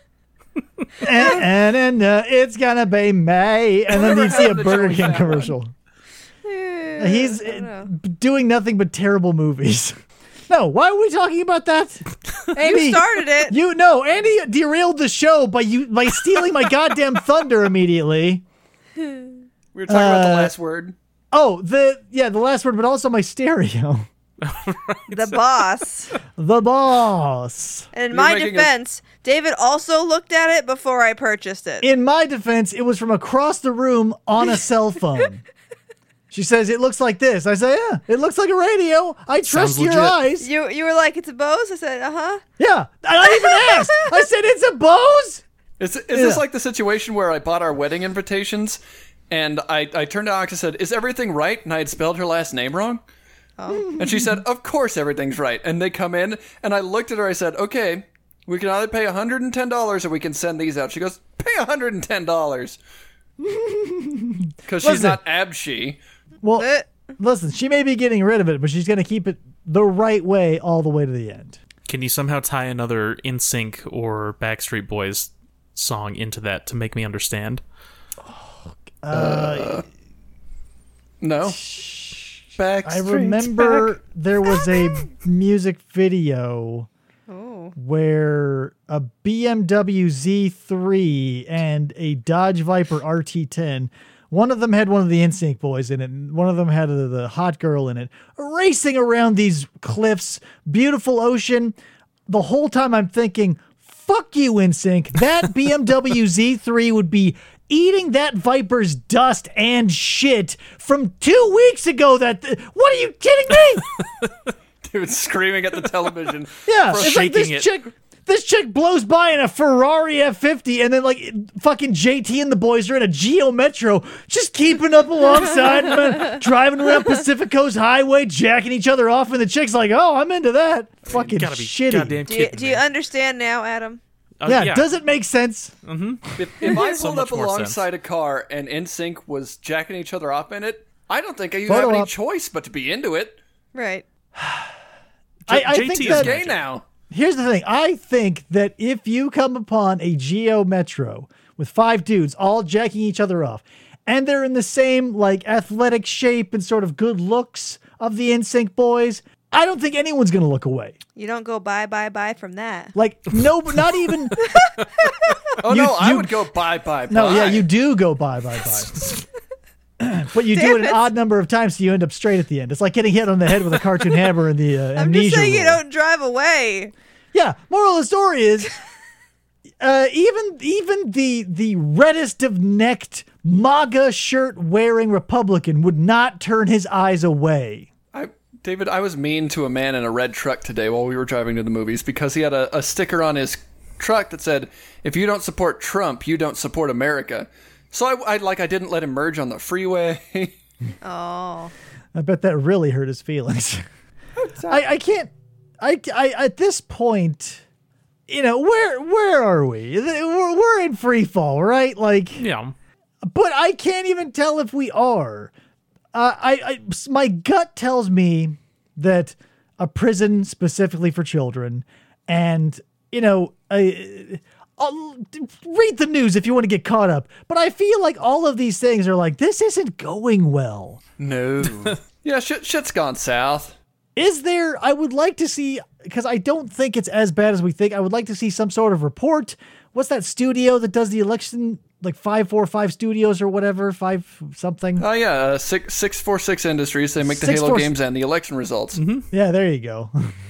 and, and, and uh, it's gonna be May, and then you see a happened to Burger Joey King Fat commercial. Yeah, He's I don't uh, know. doing nothing but terrible movies. No, why are we talking about that? Andy, You started it. You no, Andy derailed the show by you by stealing my goddamn thunder immediately. We were talking about the Uh, last word. Oh, the yeah, the last word, but also my stereo. The boss. The Boss. And in You're my making a- defense, David also looked at it before I purchased it. In my defense, it was from across the room on a cell phone. She says it looks like this. I say, yeah, it looks like a radio. I trust Sounds your legit. eyes. You you were like, it's a Bose? I said, uh-huh. Yeah, I even asked. I said it's a Bose. Is, is this Yeah. like the situation where I bought our wedding invitations and I, I turned to Alex and said, is everything right? And I had spelled her last name wrong. Oh. And she said, of course everything's right. And they come in and I looked at her. I said, okay, we can either pay one hundred ten dollars or we can send these out. She goes, pay one hundred ten dollars. Because she's Listen. not Abshi. Well, Eh. listen, she may be getting rid of it, but she's going to keep it the right way all the way to the end. Can you somehow tie another In Sync or Backstreet Boys song into that to make me understand? Uh, No. Backstreet's I remember back. there was a music video Oh. where a B M W Z three and a Dodge Viper R T ten, one of them had one of the N Sync boys in it, and one of them had the, the hot girl in it, racing around these cliffs, beautiful ocean. The whole time I'm thinking, fuck you, N Sync. That B M W Z three would be eating that Viper's dust and shit from two weeks ago. That th- what are you kidding me? Dude screaming at the television. Yeah, For it's like this shaking it. chick. This chick blows by in a Ferrari F fifty, and then like fucking J T and the boys are in a Geo Metro, just keeping up alongside, man, driving around Pacific Coast Highway, jacking each other off, and the chick's like, "Oh, I'm into that." Fucking Gotta be shitty. goddamn Do you, kidding do you me. understand now, Adam? Uh, yeah, does it make sense? If, if I So pulled much up more alongside a car and N Sync was jacking each other off in it, I don't think you Photo have any op. choice but to be into it. Right. I, I J T think is that Gay now. here's the thing. I think that if you come upon a Geo Metro with five dudes all jacking each other off, and they're in the same like athletic shape and sort of good looks of the N Sync boys, I don't think anyone's gonna look away. You don't go bye bye bye from that. Like no, not even. Oh You- no, I you- would go bye bye bye. No, yeah, you do go bye bye bye. But you do Damn it an it. odd number of times, so you end up straight at the end. It's like getting hit on the head with a cartoon hammer in the uh, I'm amnesia. just saying you rule. don't drive away. Yeah, moral of the story is, uh, even even the the reddest of necked MAGA shirt wearing Republican would not turn his eyes away. I, David, I was mean to a man in a red truck today while we were driving to the movies because he had a, a sticker on his truck that said, "If you don't support Trump, you don't support America." So I, I like I didn't let him merge on the freeway. Oh. I bet that really hurt his feelings. I, I can't. I, I at this point, you know, where where are we? We're, we're in free fall, right? Like, Yeah. but I can't even tell if we are. Uh, I, I my gut tells me that a prison specifically for children, and you know, I, I'll read the news if you want to get caught up. But I feel like all of these things are like, this isn't going well. No. Yeah, shit, shit's gone south. Is there, I would like to see, because I don't think it's as bad as we think, I would like to see some sort of report. What's that studio that does the election, like five forty-five Studios or whatever, five something? Oh yeah, uh, six six four six Industries. They make the Six Halo four- games and the election results. Yeah, there you go.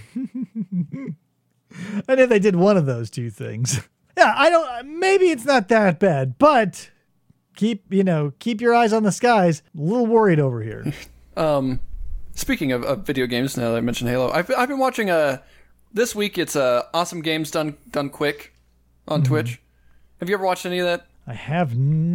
I knew they did one of those two things. Yeah, I don't, maybe it's not that bad, but keep, you know, keep your eyes on the skies. A little worried over here. Um, speaking of, of video games, now that I mentioned Halo, I've I've been watching uh this week. It's uh Awesome Games Done Done Quick on Twitch. Have you ever watched any of that? I have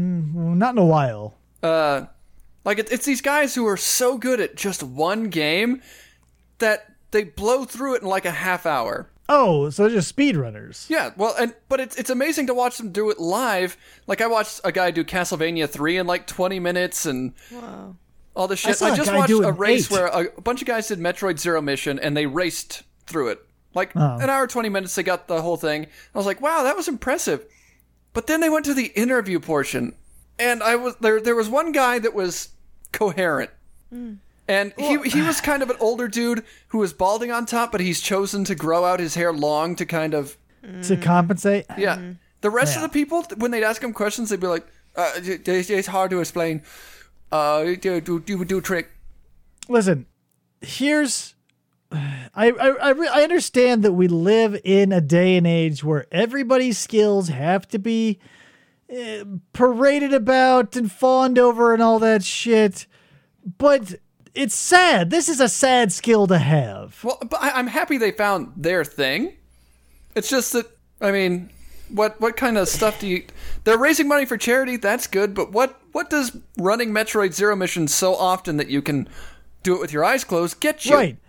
n- not in a while. Uh, like it, it's these guys who are so good at just one game that they blow through it in like a half hour. Oh, so they're just speedrunners. Yeah, well, and but it's it's amazing to watch them do it live. Like I watched a guy do Castlevania three in like twenty minutes and Wow. all this shit. saw I, a just guy watched do it a in race eight. where a, a bunch of guys did Metroid Zero Mission and they raced through it. Like Oh. an hour twenty minutes, they got the whole thing. I was like, wow, that was impressive. But then they went to the interview portion, and I was there. There was one guy that was coherent. And he he was kind of an older dude who was balding on top, but he's chosen to grow out his hair long to kind of To compensate? yeah. The rest Yeah. of the people, when they'd ask him questions, they'd be like, uh, it- "It's hard to explain. Uh, do do do, do a trick." Listen, here's I I I, re- I understand that we live in a day and age where everybody's skills have to be uh, paraded about and fawned over and all that shit, but it's sad. This is a sad skill to have. Well, but I, I'm happy they found their thing. It's just that I mean, what what kind of stuff do you? They're raising money for charity. That's good, but what what does running Metroid Zero Mission so often that you can do it with your eyes closed get you? Right.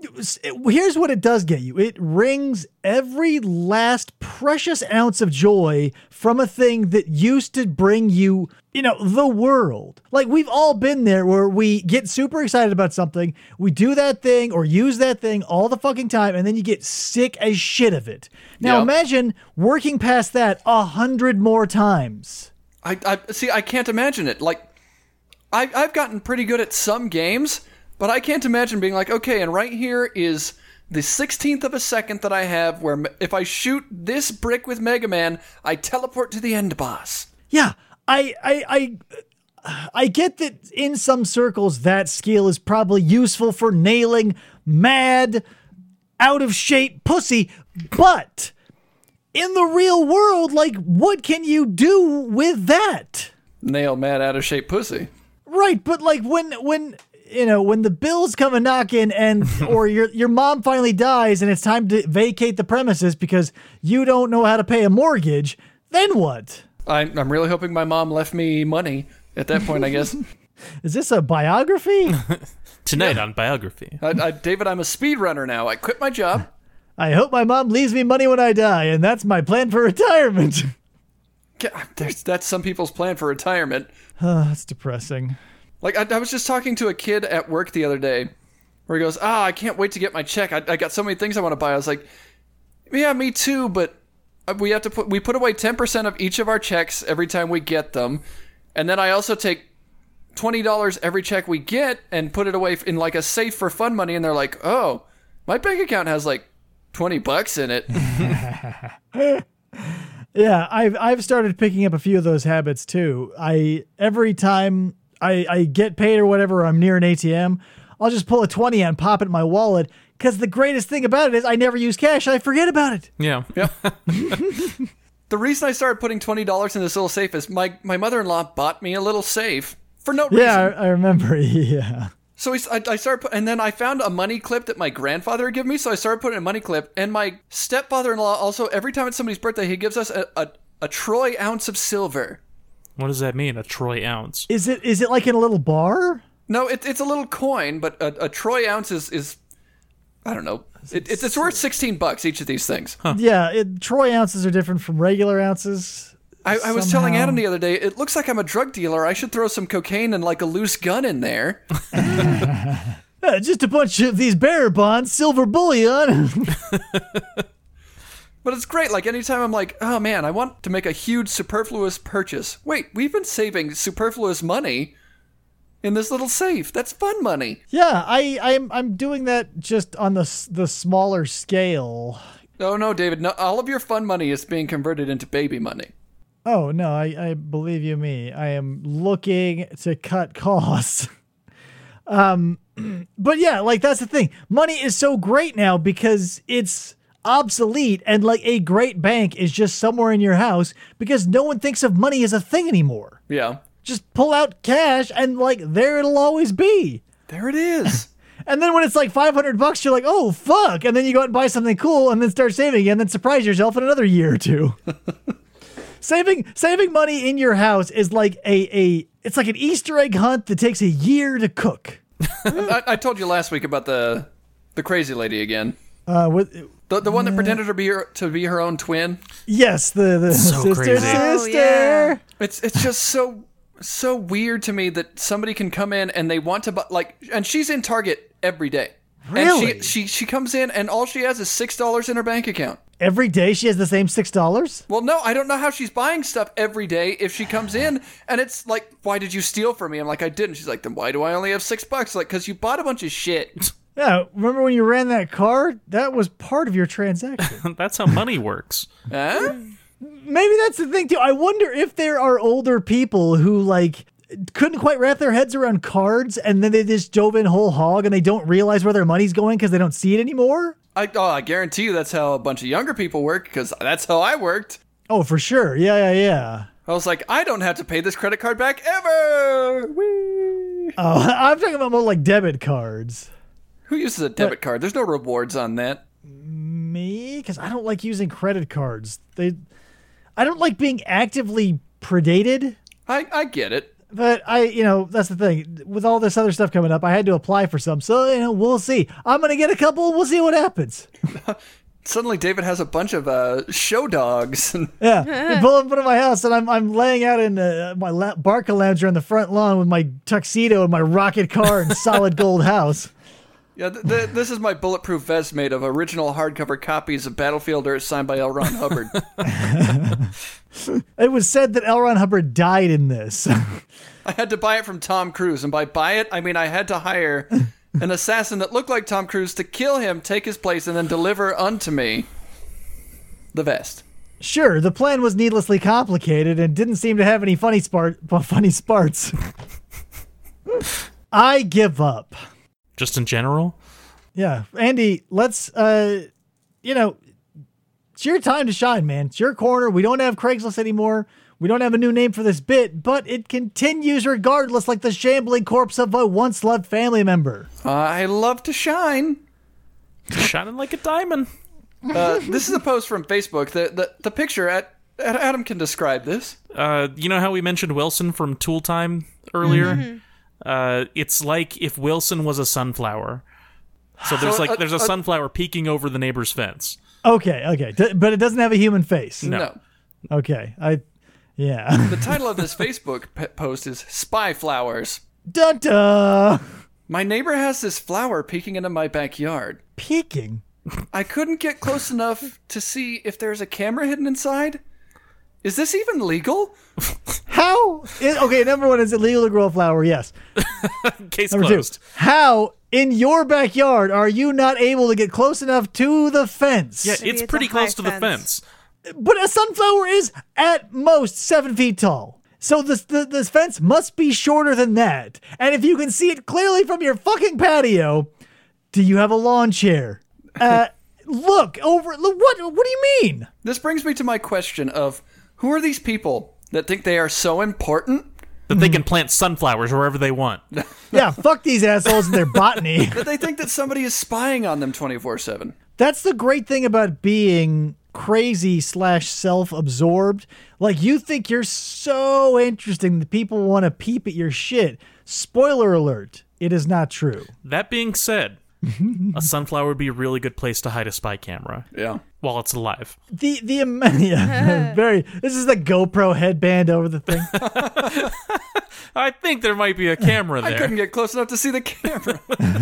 Here's what it does get you. It wrings every last precious ounce of joy from a thing that used to bring you, you know, the world. Like we've all been there where we get super excited about something, we do that thing or use that thing all the fucking time, and then you get sick as shit of it. Now Yep. imagine working past that a hundred more times. I, I see. I can't imagine it. Like, I, I've gotten pretty good at some games, but I can't imagine being like, okay, and right here is the sixteenth of a second that I have where if I shoot this brick with Mega Man, I teleport to the end boss. Yeah, I, I, I, I get that in some circles that skill is probably useful for nailing mad, out of shape pussy, but in the real world, like, what can you do with that? Nail mad out of shape pussy. Right, but like when when you know when the bills come a knocking and or your your mom finally dies and it's time to vacate the premises because you don't know how to pay a mortgage, then what? I'm, I'm really hoping my mom left me money at that point, I guess. Is this a biography? Tonight on Biography. I, I, David, I'm a speedrunner now. I quit my job. I hope my mom leaves me money when I die, and that's my plan for retirement. God, there's, that's some people's plan for retirement. Oh, that's depressing. Like, I, I was just talking to a kid at work the other day where he goes, ah, I can't wait to get my check. I, I got so many things I want to buy. I was like, yeah, me too, but we have to put, we put away ten percent of each of our checks every time we get them. And then I also take twenty dollars every check we get and put it away in like a safe for fun money. And they're like, oh, my bank account has like twenty bucks in it. Yeah, I've I've started picking up a few of those habits too. I every time I, I get paid or whatever, or I'm near an A T M, I'll just pull a twenty and pop it in my wallet. Because the greatest thing about it is I never use cash. I forget about it. Yeah. Yeah. The reason I started putting twenty dollars in this little safe is my, my mother-in-law bought me a little safe for no reason. Yeah, I, I remember. Yeah. So I, I started, put, and then I found a money clip that my grandfather had given me, so I started putting a money clip, and my stepfather-in-law also, every time it's somebody's birthday, he gives us a, a, a troy ounce of silver. What does that mean, a troy ounce? Is it is it like in a little bar? No, it, it's a little coin, but a, a troy ounce is, is I don't know, it, it's, it's worth sixteen bucks, each of these things. Huh. Yeah, it, troy ounces are different from regular ounces. I, I was telling somehow. Adam the other day, it looks like I'm a drug dealer. I should throw some cocaine and like a loose gun in there. Uh, just a bunch of these bearer bonds, silver bullion. But it's great. Like, anytime I'm like, oh man, I want to make a huge superfluous purchase. Wait, we've been saving superfluous money in this little safe. That's fun money. Yeah, I, I'm I'm doing that just on the s- the smaller scale. Oh no, David, no, all of your fun money is being converted into baby money. Oh no, I, I believe you me. I am looking to cut costs. um, but yeah, like that's the thing. Money is so great now because it's obsolete, and like a great bank is just somewhere in your house because no one thinks of money as a thing anymore. Yeah. Just pull out cash and like there it'll always be. There it is. And then when it's like five hundred bucks, you're like, oh fuck. And then you go out and buy something cool and then start saving again, then surprise yourself in another year or two. Saving saving money in your house is like a, a it's like an Easter egg hunt that takes a year to cook. I, I told you last week about the the crazy lady again. Uh, with The the one that pretended to be her, to be her own twin. yes, the the So sister crazy. sister. Oh, yeah. It's it's just so so weird to me that somebody can come in and they want to buy, like, and she's in Target every day. Really? And she she she comes in and all she has is six dollars in her bank account. Every day she has the same six dollars. Well, no, I don't know how she's buying stuff every day if she comes in and it's like, why did you steal from me? I'm like, I didn't. She's like, then why do I only have six bucks? Like, because you bought a bunch of shit. Yeah, remember when you ran that car? That was part of your transaction. That's how money works. Huh? Maybe that's the thing too. I wonder if there are older people who like couldn't quite wrap their heads around cards and then they just dove in whole hog and they don't realize where their money's going because they don't see it anymore. I, oh, I guarantee you that's how a bunch of younger people work, because that's how I worked. Oh, for sure. Yeah, yeah, yeah. I was like, I don't have to pay this credit card back ever. Whee! Oh, I'm talking about more like debit cards. Who uses a debit card? There's no rewards on that. Me? Because I don't like using credit cards. They, I don't like being actively predated. I, I get it. But I, you know, that's the thing. With all this other stuff coming up, I had to apply for some. So, you know, we'll see. I'm going to get a couple. And we'll see what happens. Suddenly, David has a bunch of uh, show dogs. Yeah. You pull up in front of my house, and I'm I'm laying out in uh, my la- Barca lounger on the front lawn with my tuxedo and my rocket car and solid gold house. Yeah, th- th- this is my bulletproof vest made of original hardcover copies of Battlefield Earth signed by L. Ron Hubbard. It was said that L. Ron Hubbard died in this. I had to buy it from Tom Cruise, and by buy it, I mean I had to hire an assassin that looked like Tom Cruise to kill him, take his place, and then deliver unto me the vest. Sure, the plan was needlessly complicated and didn't seem to have any funny spart- funny sparts. I give up. Just in general? Yeah, Andy, let's, uh, you know, it's your time to shine, man. It's your corner. We don't have Craigslist anymore. We don't have a new name for this bit, but it continues regardless, like the shambling corpse of a once-loved family member. I love to shine. Shining like a diamond. Uh, this is a post from Facebook. The the, the picture, at, Adam can describe this. Uh, you know how we mentioned Wilson from Tool Time earlier? Mm-hmm. Uh, it's like if Wilson was a sunflower. So there's So, like uh, there's a uh, sunflower peeking over the neighbor's fence. Okay, okay, D- but it doesn't have a human face. No. No. Okay, I, yeah. The title of this Facebook p- post is Spy Flowers. Dun dun. My neighbor has this flower peeking into my backyard. Peeking. I couldn't get close enough to see if there's a camera hidden inside. Is this even legal? How? Is, okay, number one, is it legal to grow a flower? Yes. Case Number closed. two, how in your backyard are you not able to get close enough to the fence? Yeah, Maybe it's it's pretty a close high to the fence. fence. But a sunflower is at most seven feet tall. So this the, this fence must be shorter than that. And if you can see it clearly from your fucking patio, do you have a lawn chair? Uh, look over. Look, what? What do you mean? This brings me to my question of who are these people that think they are so important That they can plant sunflowers wherever they want. Yeah, fuck these assholes and their botany. that they think that somebody is spying on them twenty-four seven? That's the great thing about being crazy slash self-absorbed. Like, you think you're so interesting that people want to peep at your shit. Spoiler alert, it is not true. That being said, a sunflower would be a really good place to hide a spy camera Yeah. while it's alive. The the am- yeah, very. This is the GoPro headband over the thing. I think there might be a camera I there. couldn't get close enough to see the camera.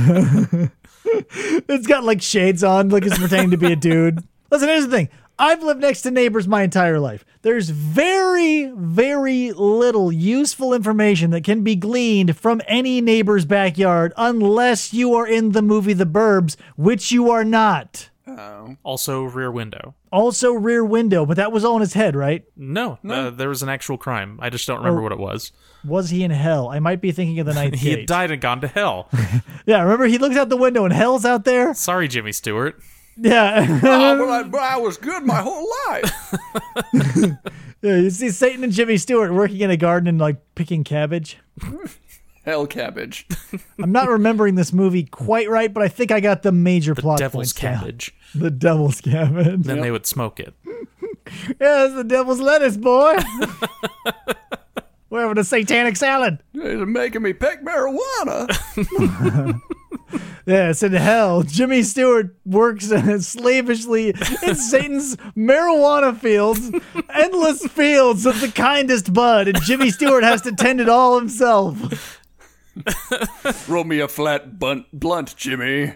It's got like shades on, like it's pretending to be a dude. Listen, here's the thing. I've lived next to neighbors my entire life. There's very, very little useful information that can be gleaned from any neighbor's backyard unless you are in the movie The Burbs, which you are not. Also, Rear Window. Also Rear Window, but that was all in his head, right? No, Uh, there was an actual crime. I just don't remember Oh. what it was. Was he in hell? I might be thinking of the Ninth He Gate. had died and gone to hell. Yeah, remember he looks out the window and hell's out there? Sorry, Jimmy Stewart. Yeah. Oh, well, I, well, I was good my whole life. Yeah, you see Satan and Jimmy Stewart working in a garden and like picking cabbage. Hell cabbage. I'm not remembering this movie quite right, but I think I got the major The plot devil's points down. cabbage. The devil's cabbage. Then they would smoke it. Yeah, it's the devil's lettuce, boy. We're having a satanic salad. It's making me pick marijuana. Yeah, it's in hell. Jimmy Stewart works uh, slavishly in Satan's marijuana fields, endless fields of the kindest bud, and Jimmy Stewart has to tend it all himself. Roll me a flat bunt, blunt, Jimmy.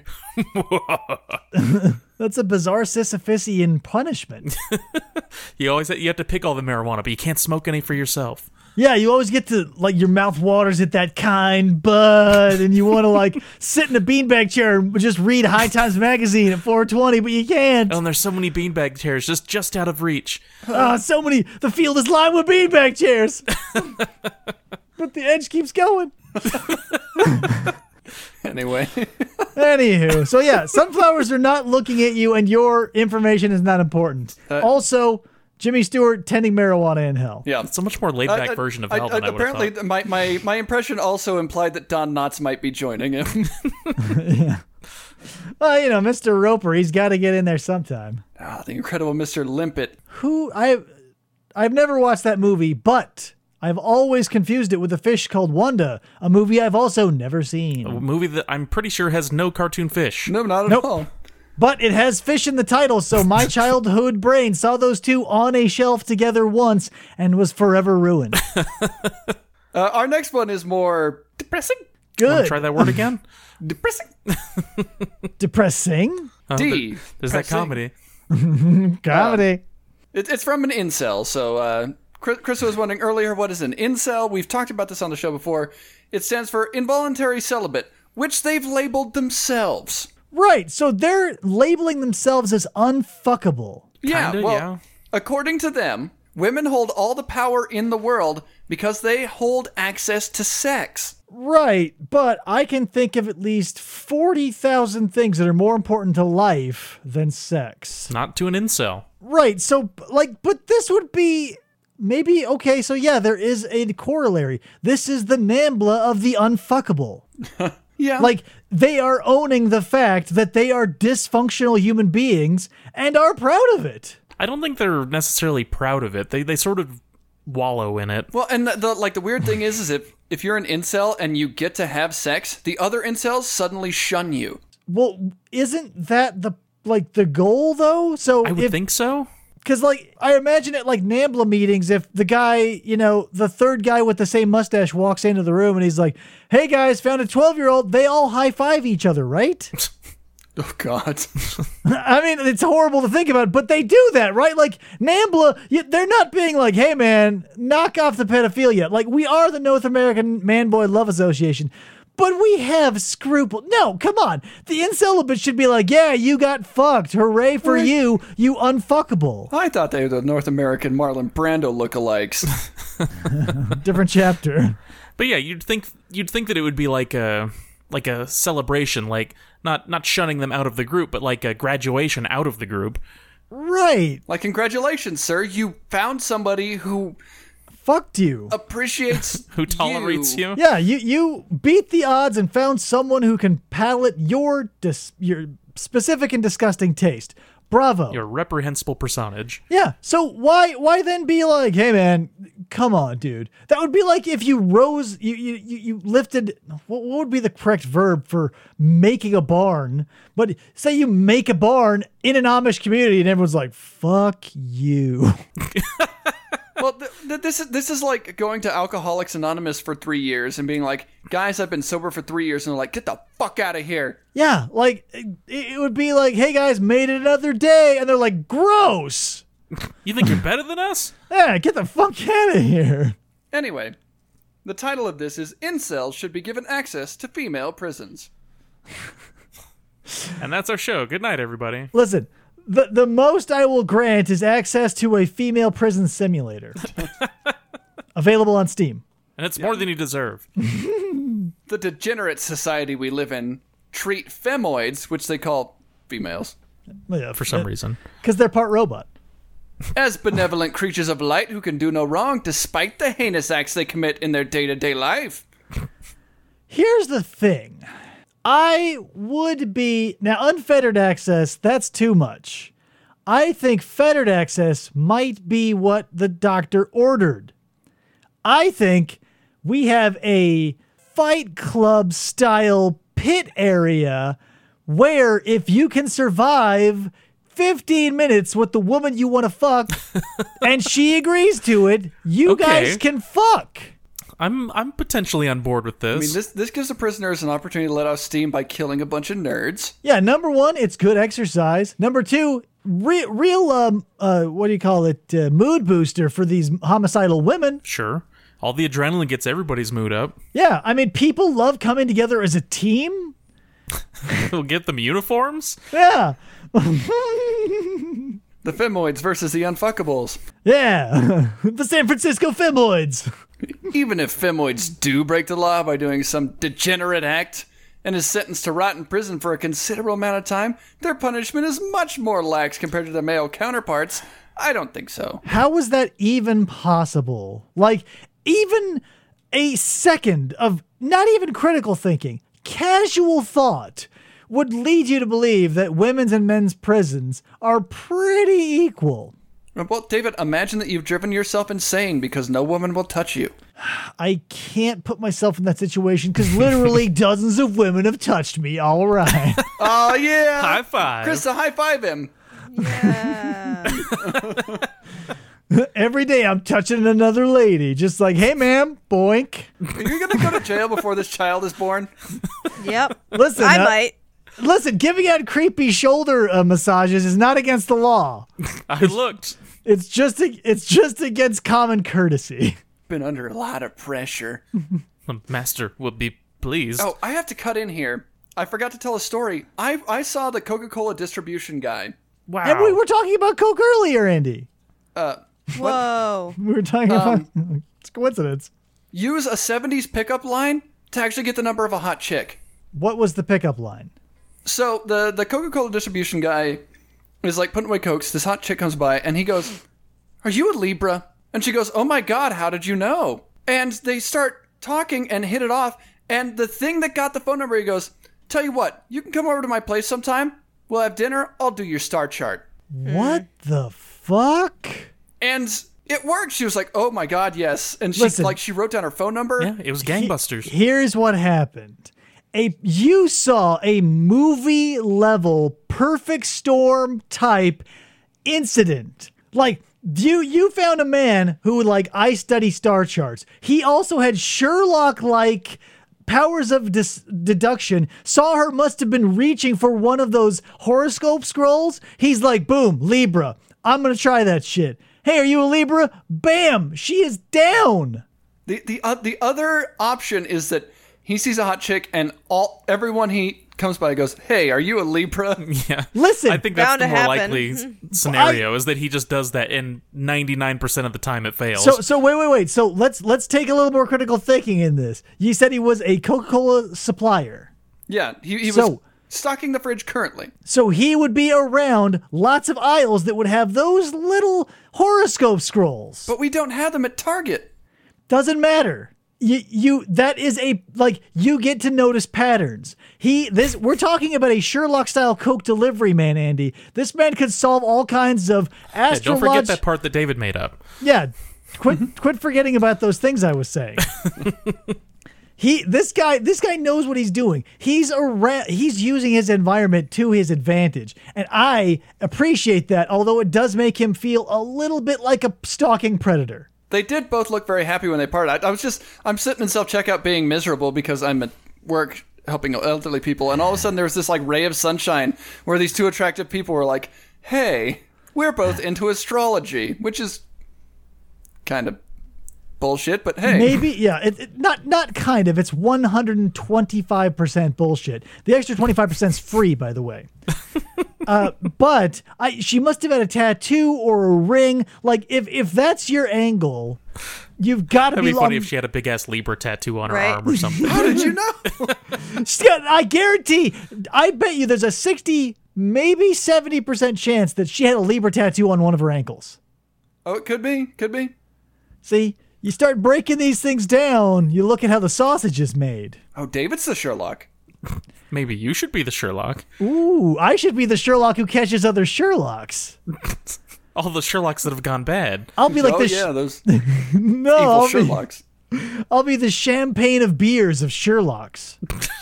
That's a bizarre Sisyphusian punishment. You always you have to pick all the marijuana, but you can't smoke any for yourself. Yeah, you always get to, like, your mouth waters at that kind bud, and you want to, like, sit in a beanbag chair and just read High Times Magazine at four twenty, but you can't. Oh, and there's so many beanbag chairs just just out of reach. Ah, so many. The field is lined with beanbag chairs. But the edge keeps going. Anyway. Anywho, so yeah, sunflowers are not looking at you, and your information is not important. Uh, also, Jimmy Stewart tending marijuana in hell. Yeah. It's a much more laid Uh, back uh, version of I- hell I- than I would apparently, have thought. my, my, my impression also implied that Don Knotts might be joining him. Well, you know, Mister Roper, he's got to get in there sometime. Ah, the incredible Mister Limpet. Who I, I've never watched that movie, but I've always confused it with a fish called Wanda, a movie I've also never seen. A movie that I'm pretty sure has no cartoon fish. No, not at Nope. all. But it has fish in the title, so my childhood brain saw those two on a shelf together once and was forever ruined. Uh, our next one is more Depressing. Good. Try that word again. Depressing. Depressing. Oh, D. there- There's that Pressing. comedy. Comedy. It, it's from an incel. So uh, Chris, Chris was wondering earlier, what is an incel? We've talked about this on the show before. It stands for involuntary celibate, which they've labeled themselves. Right. So they're labeling themselves as unfuckable. Yeah, Kinda, well, yeah. according to them, women hold all the power in the world because they hold access to sex. Right, but I can think of at least forty thousand things that are more important to life than sex. Not to an incel. Right, so, like, but this would be maybe, okay, so yeah, there is a corollary. This is the NAMBLA of the unfuckable. Yeah. Like, they are owning the fact that they are dysfunctional human beings and are proud of it. I don't think they're necessarily proud of it. They they sort of wallow in it. Well, and the, the like the weird thing is, is if if you're an incel and you get to have sex, the other incels suddenly shun you. Well, isn't that the, like, the goal, though? So I would if, think so. Because, like, I imagine at, like, NAMBLA meetings, if the guy, you know, the third guy with the same mustache walks into the room and he's like, hey, guys, found a twelve-year-old, they all high-five each other, right? Oh, God. I mean, it's horrible to think about, but they do that, right? Like, NAMBLA, you- they're not being like, hey, man, knock off the pedophilia. Like, we are the North American Man-Boy Love Association, but we have scruple. No, come on. The incelibate should be like, yeah, you got fucked. Hooray for Right. you, you unfuckable. I thought they were the North American Marlon Brando lookalikes. Different chapter. But yeah, you'd think you'd think that it would be like a like a celebration, like not not shunning them out of the group, but like a graduation out of the group. Right. Like, congratulations, sir. You found somebody who Fucked you. appreciates Who tolerates you? Yeah, you you beat the odds and found someone who can palate your dis- your specific and disgusting taste. Bravo. Your reprehensible personage. Yeah. So why why then be like, hey man, come on, dude. That would be like if you rose, you you you you lifted. What, what would be the correct verb for making a barn? But say you make a barn in an Amish community, and everyone's like, fuck you. Well, th- th- this is this is like going to Alcoholics Anonymous for three years and being like, guys, I've been sober for three years, and they're like, get the fuck out of here. Yeah, like it, it would be like, hey guys, made it another day, and they're like, gross. You think you're better than us? Yeah, get the fuck out of here. Anyway, the title of this is Incels Should Be Given Access to Female Prisons. And that's our show. Good night, everybody. Listen, the the most I will grant is access to a female prison simulator. Available on Steam. And it's more than you deserve. The degenerate society we live in treat femoids, which they call females, Yeah, For some reason. Because they're part robot. as benevolent creatures of light who can do no wrong despite the heinous acts they commit in their day-to-day life. Here's the thing. I would be... Now, unfettered access, that's too much. I think fettered access might be what the doctor ordered. I think we have a Fight Club style pit area where if you can survive fifteen minutes with the woman you want to fuck and she agrees to it, you Okay. guys can fuck. I'm I'm potentially on board with this. I mean, this this gives the prisoners an opportunity to let off steam by killing a bunch of nerds. Yeah, number one, it's good exercise. Number two, re- real, um, uh, what do you call it, uh, mood booster for these homicidal women. Sure. All the adrenaline gets everybody's mood up. Yeah, I mean, people love coming together as a team. We'll get them uniforms. Yeah. The femoids versus the unfuckables. Yeah. The San Francisco Femoids. Even if femoids do break the law by doing some degenerate act and is sentenced to rot in prison for a considerable amount of time, their punishment is much more lax compared to their male counterparts. I don't think so. How is that even possible? Like, even a second of not even critical thinking, casual thought would lead you to believe that women's and men's prisons are pretty equal. Well, David, imagine that you've driven yourself insane because no woman will touch you. I can't put myself in that situation because literally dozens of women have touched me. All right. Oh, yeah. High five. Krista, high five him. Yeah. Every day I'm touching another lady. Just like, hey, ma'am, boink. Are you going to go to jail before this child is born? Yep. Listen, I uh, might. Listen, giving out creepy shoulder uh, massages is not against the law. I looked. It's just it's just against common courtesy. Been under a lot of pressure. The master would be pleased. Oh, I have to cut in here. I forgot to tell a story. I I saw the Coca-Cola distribution guy. Wow. And we were talking about Coke earlier, Andy. Uh, Whoa. We were talking about it's a coincidence. use a seventies pickup line to actually get the number of a hot chick. What was the pickup line? So the the Coca-Cola distribution guy is like putting away Cokes. This hot chick comes by and he goes, "Are you a Libra?" And she goes, "Oh my God, how did you know?" And they start talking and hit it off. And the thing that got the phone number, he goes, "Tell you what, you can come over to my place sometime. We'll have dinner. I'll do your star chart." What the fuck? And it worked. She was like, "Oh my God, yes." And she Listen. like she wrote down her phone number. Yeah, it was gangbusters. Here's what happened. A you saw a movie level perfect storm type incident. Like you you found a man who like I study star charts. He also had Sherlock like powers of dis- deduction. Saw her must have been reaching for one of those horoscope scrolls. He's like, boom, Libra. I'm going to try that shit. Hey, are you a Libra? Bam, she is down. The the uh, the other option is that he sees a hot chick and all everyone he comes by goes, "Hey, are you a Libra?" Yeah. Listen, I think that's Bound the to more happen. likely scenario is that he just does that and ninety-nine percent of the time it fails. So so wait wait wait. So let's let's take a little more critical thinking in this. You said he was a Coca-Cola supplier. Yeah, he, he was So- stocking the fridge currently. So he would be around lots of aisles that would have those little horoscope scrolls. But we don't have them at Target. Doesn't matter. You you that is a like you get to notice patterns. He this we're talking about a Sherlock style Coke delivery man, Andy. This man could solve all kinds of Yeah, don't forget astrological. that part that David made up. Yeah, quit quit forgetting about those things I was saying. He this guy this guy knows what he's doing. He's around, he's using his environment to his advantage. And I appreciate that, although it does make him feel a little bit like a stalking predator. They did both look very happy when they parted. I, I was just, I'm sitting in self-checkout being miserable because I'm at work helping elderly people. And all of a sudden there was this like ray of sunshine where these two attractive people were like, "Hey, we're both into astrology," which is kind of bullshit, but hey. Maybe, yeah, it, it, not not kind of. It's one hundred twenty-five percent bullshit. The extra twenty-five percent is free, by the way. uh, but I, she must have had a tattoo or a ring. Like, if if that's your angle, you've got to That'd be. be funny um, if she had a big ass Libra tattoo on her Right. arm or something. How did you know? she's got- I guarantee. I bet you there's a sixty, maybe seventy percent chance that she had a Libra tattoo on one of her ankles. Oh, it could be. Could be. See, you start breaking these things down, you look at how the sausage is made. Oh, David's the Sherlock. Maybe you should be the Sherlock. Ooh, I should be the Sherlock who catches other Sherlocks. All the Sherlocks that have gone bad. I'll be like oh, the sh- yeah, those no, evil I'll be, Sherlocks. I'll be the champagne of beers of Sherlocks.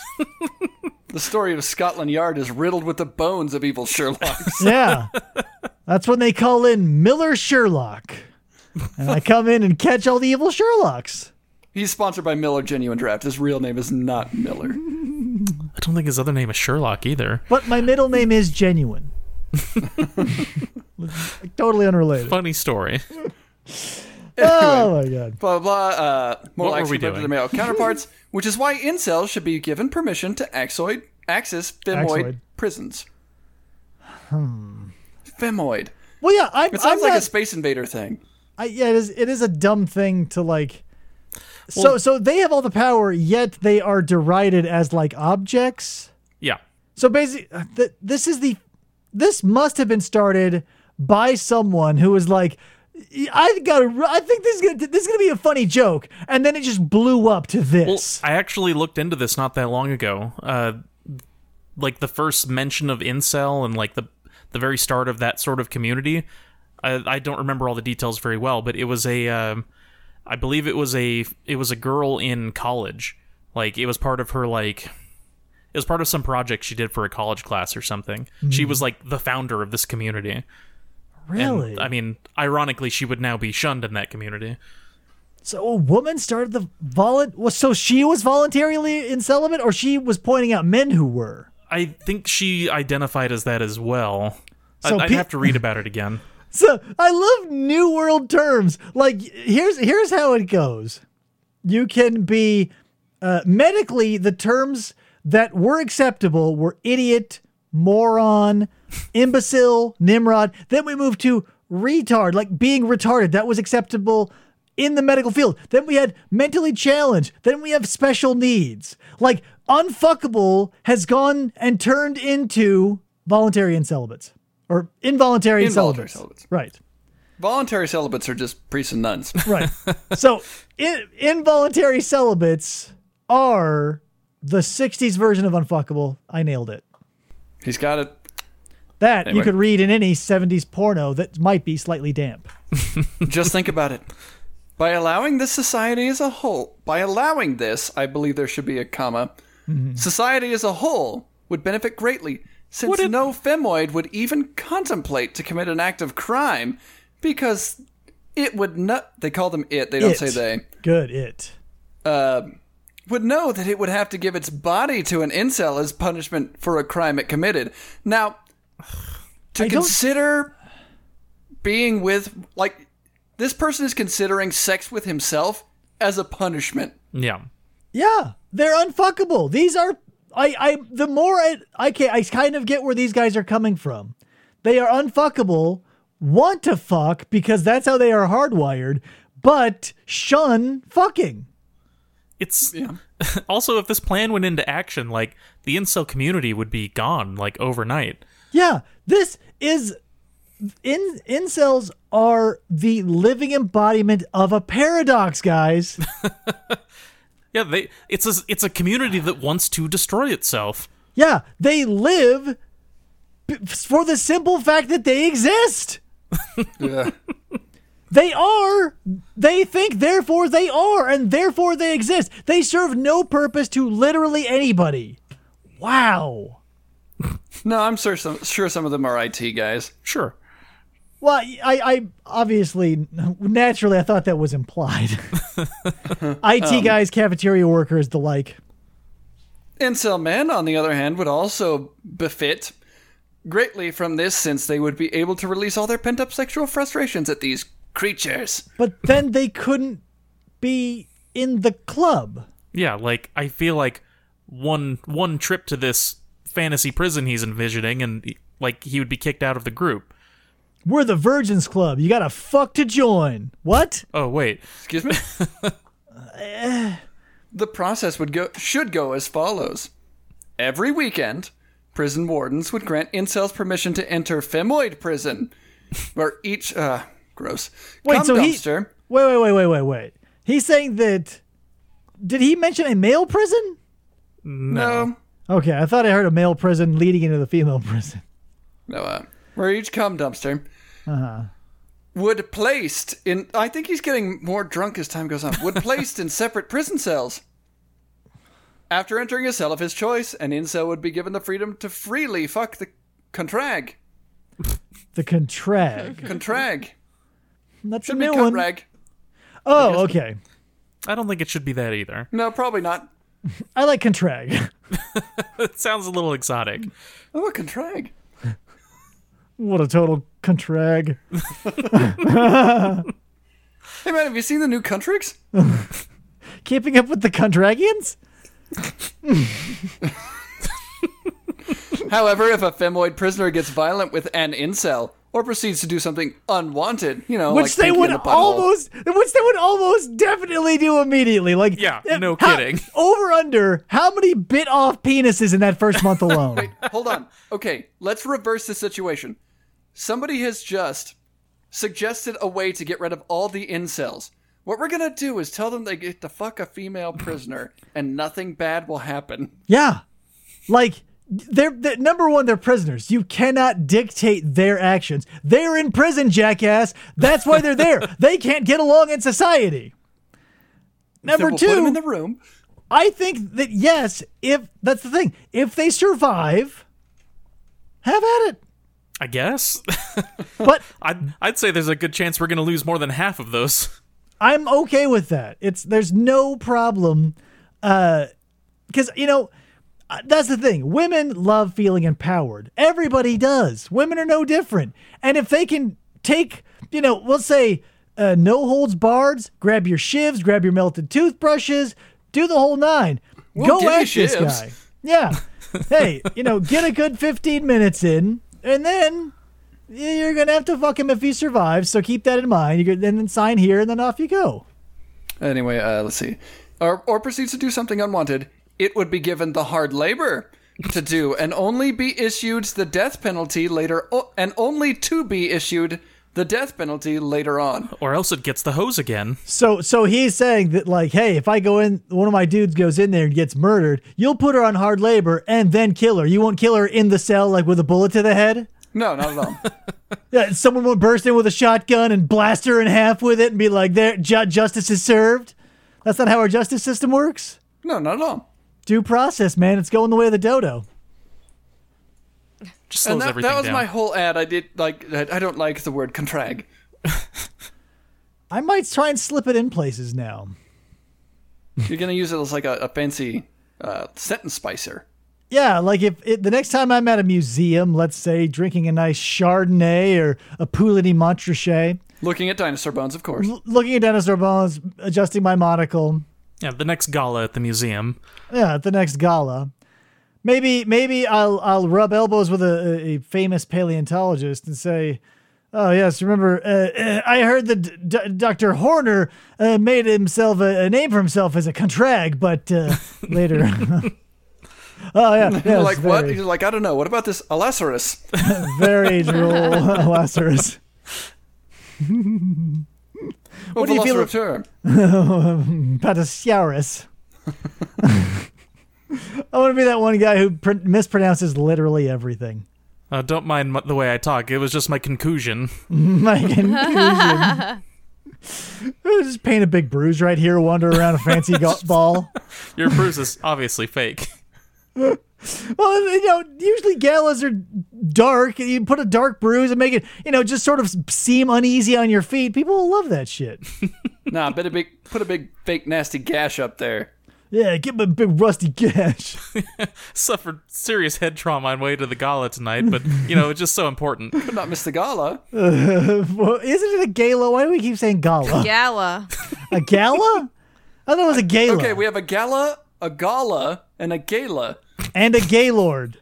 The story of Scotland Yard is riddled with the bones of evil Sherlocks. Yeah, that's when they call in Miller Sherlock, and I come in and catch all the evil Sherlocks. He's sponsored by Miller Genuine Draft. His real name is not Miller. I don't think his other name is Sherlock either. But my middle name is Genuine. Totally unrelated. Funny story. Oh my god. Blah, blah, uh, more What were likely we to doing? the male counterparts, which is why incels should be given permission to axoid, access femoid Axoid. prisons. Hmm. Femoid. Well, yeah, I'm, It sounds I'm like not, a Space Invader thing. I, yeah, it is. It is a dumb thing to like. So, Well- so they have all the power, yet they are derided as like objects. Yeah. So basically, uh, th- this is the. This must have been started by someone who was like, I got. I think this is gonna. This is gonna be a funny joke, and then it just blew up to Well, this. I actually looked into this not that long ago. Uh, like the first mention of incel and like the the very start of that sort of community. I, I don't remember all the details very well, but it was a. Um, I believe it was a. It was a girl in college. Like it was part of her like. It was part of some project she did for a college class or something. She was like the founder of this community. Really? And, I mean, ironically, she would now be shunned in that community. So a woman started the volun. Was so she was voluntarily in celibate, or she was pointing out men who were. I think she identified as that as well. So I'd, I'd pe- have to read about it again. So I love New World terms. Like here's here's how it goes. You can be uh, medically the terms that were acceptable were idiot, moron, imbecile, Nimrod. Then we moved to retard, like being retarded. That was acceptable in the medical field. Then we had mentally challenged. Then we have special needs. Like unfuckable has gone and turned into voluntary incelibates or involuntary, Involuntary celibates. celibates. Right. Voluntary celibates are just priests and nuns. Right. So in, involuntary celibates are the sixties version of unfuckable. I nailed it. He's got it. That Anyway. you could read in any seventies porno that might be slightly damp. Just think about it. By allowing this society as a whole, by allowing this, I believe there should be a comma, society as a whole would benefit greatly, since Would it- no femoid would even contemplate to commit an act of crime, because it would not, they call them it, they don't It. say they, Good, it. uh, would know that it would have to give its body to an incel as punishment for a crime it committed. Now, to I don't- consider being with, like, this person is considering sex with himself as a punishment. Yeah. Yeah, they're unfuckable. These are I I the more I I can I kind of get where these guys are coming from. They are unfuckable, want to fuck because that's how they are hardwired, but shun fucking. It's Yeah. also, if this plan went into action, like the incel community would be gone like overnight. Yeah, this is in incels are the living embodiment of a paradox, guys. Yeah, they it's a it's a community that wants to destroy itself. Yeah, they live b- for the simple fact that they exist. Yeah. They are. They think, therefore they are, and therefore they exist. They serve no purpose to literally anybody. Wow. No, I'm sure some, sure some of them are I T guys. Sure. Well, I, I obviously, naturally, I thought that was implied. I T guys, cafeteria workers, the like. Incel men, on the other hand, would also befit greatly from this, since they would be able to release all their pent-up sexual frustrations at these creatures. But then they couldn't be in the club. Yeah, like I feel like one one trip to this fantasy prison he's envisioning, and like he would be kicked out of the group. We're the Virgins Club. You gotta fuck to join. What? Oh wait, Excuse me? The process would go should go as follows. Every weekend, prison wardens would grant incels permission to enter femoid prison, where each uh gross Wait, cum so he- dumpster. Wait, wait, wait, wait, wait, wait. He's saying that. Did he mention a male prison? No, Okay, I thought I heard a male prison leading into the female prison. no, uh, where each cum dumpster would placed in. I think he's getting more drunk as time goes on. Would placed in separate prison cells. After entering a cell of his choice, an incel would be given the freedom to freely fuck the contrag. The contrag. Contrag. That's a Should be new one. contrag. Oh, okay. I don't think it should be that either. No, probably not. I like contrag. It sounds a little exotic. Oh, a contrag. What a total contrag. Hey man, have you seen the new Contrix? Keeping up with the contragians? However, if a femoid prisoner gets violent with an incel or proceeds to do something unwanted, you know, Which like they pinky would in the butthole, almost, which they would almost definitely do immediately. Like, Yeah, if- no how- kidding. Over under, how many bit off penises in that first month alone? Hold on. Okay, let's reverse the situation. Somebody has just suggested a way to get rid of all the incels. What we're gonna do is tell them they get to fuck a female prisoner, and nothing bad will happen. Yeah, like they're, they're number one. They're prisoners. You cannot dictate their actions. They're in prison, jackass. That's why they're there. They can't get along in society. Number Then we'll two, put them in the room. I think that yes, if that's the thing, if they survive, have at it. I guess. But I'd I'd say there's a good chance we're going to lose more than half of those. I'm okay with that. It's there's no problem, because you know uh, that's the thing. Women love feeling empowered. Everybody does. Women are no different. And if they can take, you know, we'll say uh, no holds barred, grab your shivs, grab your melted toothbrushes, do the whole nine. We'll Go give you at this shivs. guy. Yeah. Hey, you know, get a good fifteen minutes in, and then you're gonna have to fuck him if he survives. So keep that in mind. You could then sign here, and then off you go. Anyway, uh, let's see. Or, or proceeds to do something unwanted. It would be given the hard labor to do, and only be issued the death penalty later, o- and only to be issued the death penalty later on. Or else it gets the hose again. So, so he's saying that, like, hey, if I go in, one of my dudes goes in there and gets murdered, you'll put her on hard labor and then kill her. You won't kill her in the cell, like with a bullet to the head. No, not at all. Yeah, someone will burst in with a shotgun and blast her in half with it and be like, "There, ju- justice is served." That's not how our justice system works. No, not at all. Due process, man. It's going the way of the dodo. Just slows And that, everything that was down. my whole ad. I did like. I don't like the word contrag. I might try and slip it in places now. You're gonna use it as like a, a fancy uh, sentence spicer. Yeah, like if it, the next time I'm at a museum, let's say drinking a nice Chardonnay or a Pouilly Montrachet, Looking at dinosaur bones, of course. l- looking at dinosaur bones, adjusting my monocle. Yeah, the next gala at the museum. Yeah, at the next gala. Maybe maybe I'll I'll rub elbows with a, a famous paleontologist and say, "Oh yes, remember uh, uh, I heard that D- Doctor Horner uh, made himself a, a name for himself as a contrag, but uh, later." Oh yeah, yeah You're like, it's what? very, You're like, I don't know. What about this Allosaurus? very droll Lazarus. What do you feel- Velociraptor? Patasaurus. I want to be that one guy who pr- mispronounces literally everything. Uh, don't mind m- the way I talk. It was just my conclusion. My conclusion. Just paint a big bruise right here, wander around a fancy go- ball. Your bruise is obviously fake. Well, you know, usually galas are dark. You put a dark bruise and make it, you know, just sort of seem uneasy on your feet. People will love that shit. Nah, put a big, put a big fake nasty gash up there. Yeah, give me a big rusty gash. Suffered serious head trauma on way to the gala tonight, but, you know, it's just so important. Could not miss the gala. Well, isn't it a gala? Why do we keep saying gala? Gala. A gala? I thought it was a gala. Okay, we have a gala, a gala, and a gala. And a gaylord.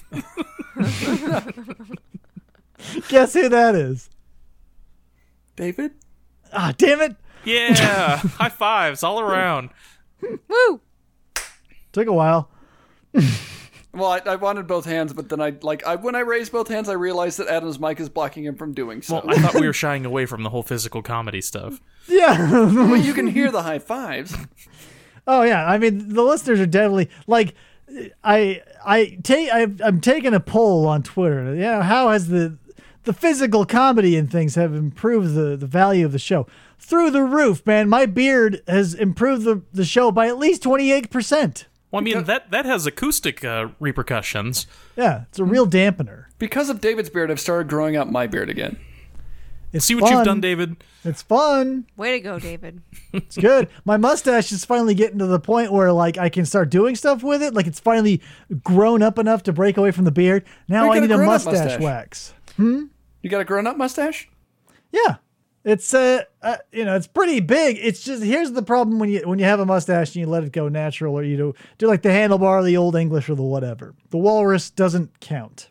Guess who that is? David? Ah, damn it. Yeah, high fives all around. Woo! Took a while. Well, I, I wanted both hands, but then I like I when I raised both hands, I realized that Adam's mic is blocking him from doing so. Well, I thought we were shying away from the whole physical comedy stuff. Yeah. Well, you can hear the high fives. Oh yeah. I mean, the listeners are definitely like, I I take I've, I'm taking a poll on Twitter. You know, how has the the physical comedy and things have improved the the value of the show? Through the roof, man. My beard has improved the the show by at least twenty-eight percent. Well, I mean, that, that has acoustic uh, repercussions. Yeah, it's a real dampener. Because of David's beard, I've started growing out my beard again. It's See what fun. you've done, David? It's fun. Way to go, David. It's good. My mustache is finally getting to the point where like I can start doing stuff with it. Like it's finally grown up enough to break away from the beard. Now You I got a need a grown-up mustache, mustache. wax. You got a grown-up mustache? Yeah. It's uh, uh you know, it's pretty big. It's just here's the problem when you when you have a mustache and you let it go natural, or you do do like the handlebar, the old English, or the whatever. The walrus doesn't count.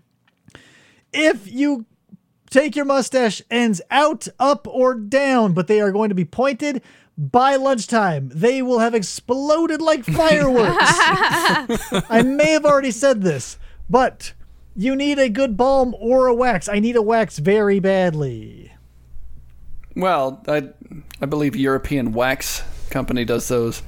If you take your mustache ends out, up, or down, but they are going to be pointed, by lunchtime, they will have exploded like fireworks. I may have already said this, but you need a good balm or a wax. I need a wax very badly. Well, I I believe European Wax Company does those.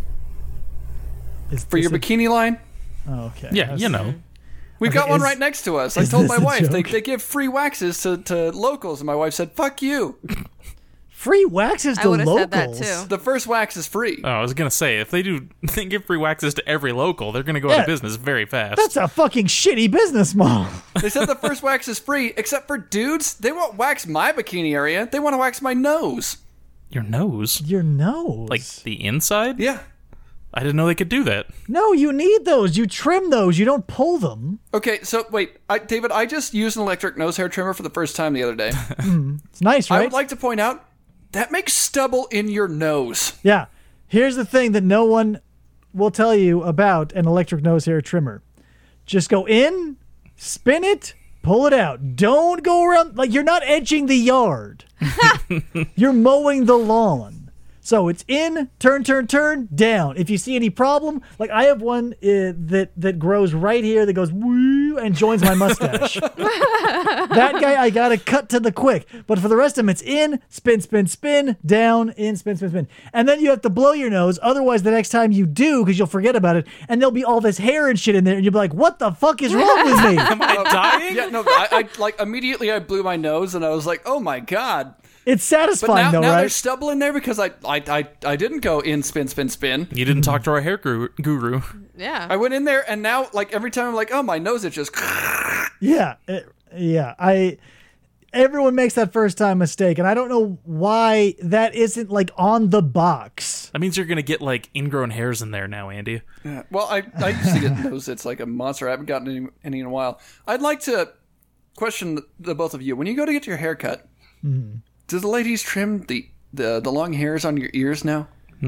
Is For your this a- bikini line? Oh, okay. Yeah, That's- you know. We've Okay, got one is- right next to us. I is told this my a wife they, joke? they give free waxes to, to locals, and my wife said, fuck you. Free waxes I to would have locals. said that too. The first wax is free. Oh, I was gonna say if they do, they give free waxes to every local, they're gonna go Yeah. out of business very fast. That's a fucking shitty business model. They said the first wax is free, except for dudes. They won't wax my bikini area. They want to wax my nose. Your nose, Your nose. like the inside. Yeah. I didn't know they could do that. No, you need those. You trim those. You don't pull them. Okay, so wait, I, David, I just used an electric nose hair trimmer for the first time the other day. It's nice, I right? would like to point out that makes stubble in your nose. Yeah. Here's the thing that no one will tell you about an electric nose hair trimmer. Just go in, spin it, pull it out. Don't go around like you're not edging the yard. You're mowing the lawn. So it's in, turn, turn, turn, down. If you see any problem, like I have one uh, that that grows right here that goes woo and joins my mustache. That guy I gotta cut to the quick. But for the rest of them, it's in, spin, spin, spin, down, in, spin, spin, spin. And then you have to blow your nose. Otherwise, the next time you do, because you'll forget about it, and there'll be all this hair and shit in there, and you'll be like, what the fuck is wrong with me? Am I dying? Yeah, no, I, I like immediately I blew my nose and I was like, oh my god. It's But satisfying now, though, now right? there's stubble in there because I, I I I didn't go in spin spin spin. You didn't talk to our hair guru. guru. Yeah. I went in there and now like every time I'm like, oh my nose itches. Yeah, it- yeah. I everyone makes that first time mistake, and I don't know why that isn't like on the box. That means you're gonna get like ingrown hairs in there now, Andy. Yeah. Well, I I used to get nose it's like a monster. I haven't gotten any, any in a while. I'd like to question the, the both of you. When you go to get your hair cut, Mm-hmm. do the ladies trim the, the the long hairs on your ears now?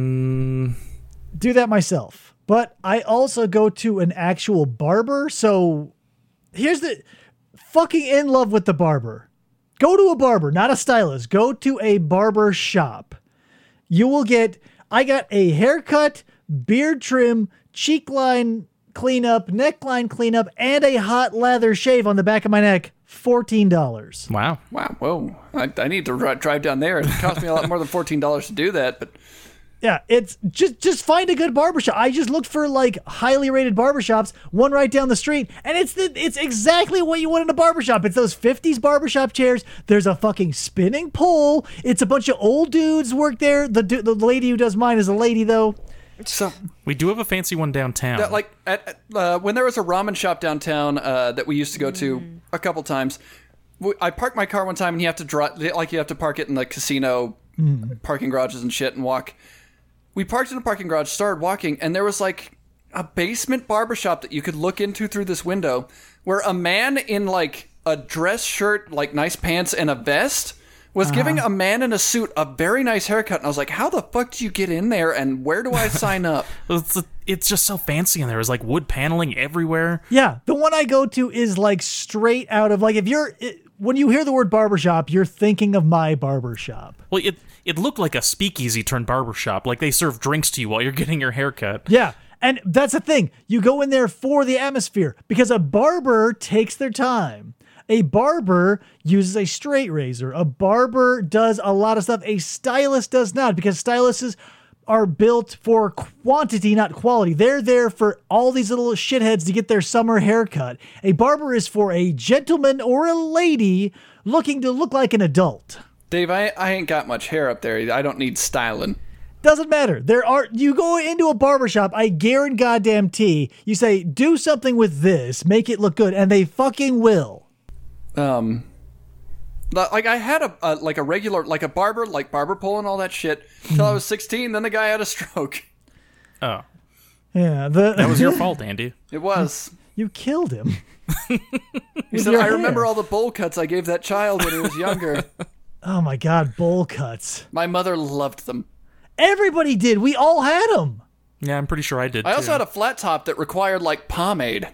Do that myself, but I also go to an actual barber. So here's the fucking in love with the barber. Go to a barber, not a stylist. Go to a barber shop. You will get, I got a haircut, beard trim, cheek line cleanup, neckline cleanup, and a hot lather shave on the back of my neck. fourteen dollars. Wow. Wow, whoa! I, I need to dri- drive down there. It cost me a lot more than fourteen dollars to do that, but Yeah, it's just just find a good barbershop. I just looked for like highly rated barbershops, one right down the street, and it's the it's exactly what you want in a barbershop. It's those fifties barbershop chairs. There's a fucking spinning pole. It's a bunch of old dudes work there. The du- the lady who does mine is a lady though. so We do have a fancy one downtown. that, like at, at, uh, when there was a ramen shop downtown uh, that we used to go to a couple times. w- I parked my car one time and you have to drive like you have to park it in the casino parking garages and shit and walk. We parked in a parking garage, started walking, and there was like a basement barbershop that you could look into through this window where a man in like a dress shirt, like nice pants and a vest was giving a man in a suit a very nice haircut. And I was like, how the fuck do you get in there and where do I sign up? It's, it's just so fancy in there. There's like wood paneling everywhere. Yeah, the one I go to is like straight out of like if you're it, when you hear the word barbershop, you're thinking of my barbershop. Well, it it looked like a speakeasy turned barbershop. Like they serve drinks to you while you're getting your hair cut. Yeah. And that's the thing. You go in there for the atmosphere because a barber takes their time. A barber uses a straight razor. A barber does a lot of stuff. A stylist does not because stylists are built for quantity, not quality. They're there for all these little shitheads to get their summer haircut. A barber is for a gentleman or a lady looking to look like an adult. Dave, I, I ain't got much hair up there. I don't need styling. Doesn't matter. There are you go into a barbershop, I guarantee goddamn tea. You say, do something with this, make it look good, and they fucking will. Um, like I had a, a like a regular like a barber like barber pole and all that shit till I was sixteen. Then the guy had a stroke. Oh, Yeah, the, that was your fault, Andy. It was. you killed him. He said, your "I remember hair." all the bowl cuts I gave that child when he was younger. Oh my god, bowl cuts. My mother loved them. Everybody did. We all had them. Yeah, I'm pretty sure I did. I also too. had a flat top that required like pomade.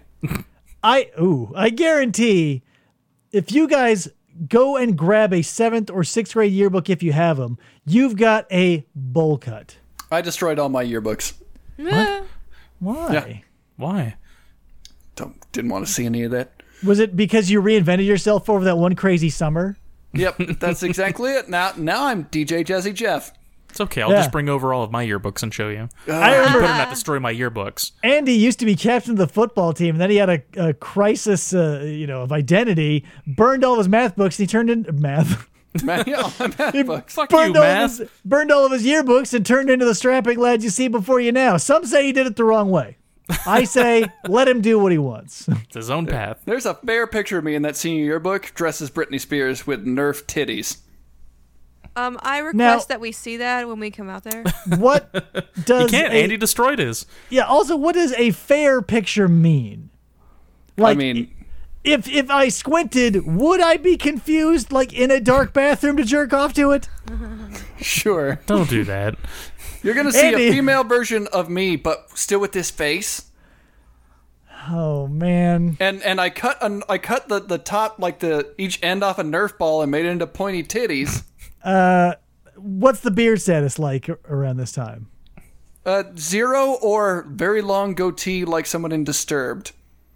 I ooh, I guarantee if you guys go and grab a seventh or sixth grade yearbook if you have them, you've got a bowl cut. I destroyed all my yearbooks. Eh. Why? Yeah. Why? Don't, didn't want to see any of that. Was it because you reinvented yourself over that one crazy summer? Yep, that's exactly it. Now, now I'm D J Jazzy Jeff. It's okay. I'll Yeah. just bring over all of my yearbooks and show you. I You remember better not destroy my yearbooks. Andy used to be captain of the football team, and then he had a, a crisis, uh, you know, of identity. Burned all of his math books, and he turned into math. Man, yeah, all my math books. Fuck you, Burned all, of math. his, burned all of his yearbooks and turned into the strapping lad you see before you now. Some say he did it the wrong way. I say, let him do what he wants. It's his own path. There's a fair picture of me in that senior yearbook dressed as Britney Spears with Nerf titties. Um, I request Now- that we see that when we come out there. What You does can't. a, Andy destroyed his. yeah? Also, what does a fair picture mean? Like, I mean, if if I squinted, would I be confused, like in a dark bathroom, to jerk off to it? sure. Don't do that. You're going to see Andy. a female version of me, but still with this face. Oh man. And and I cut an, I cut the, the top, like the each end off a Nerf ball and made it into pointy titties. What's the beard status like around this time? Uh, zero or very long goatee like someone in Disturbed.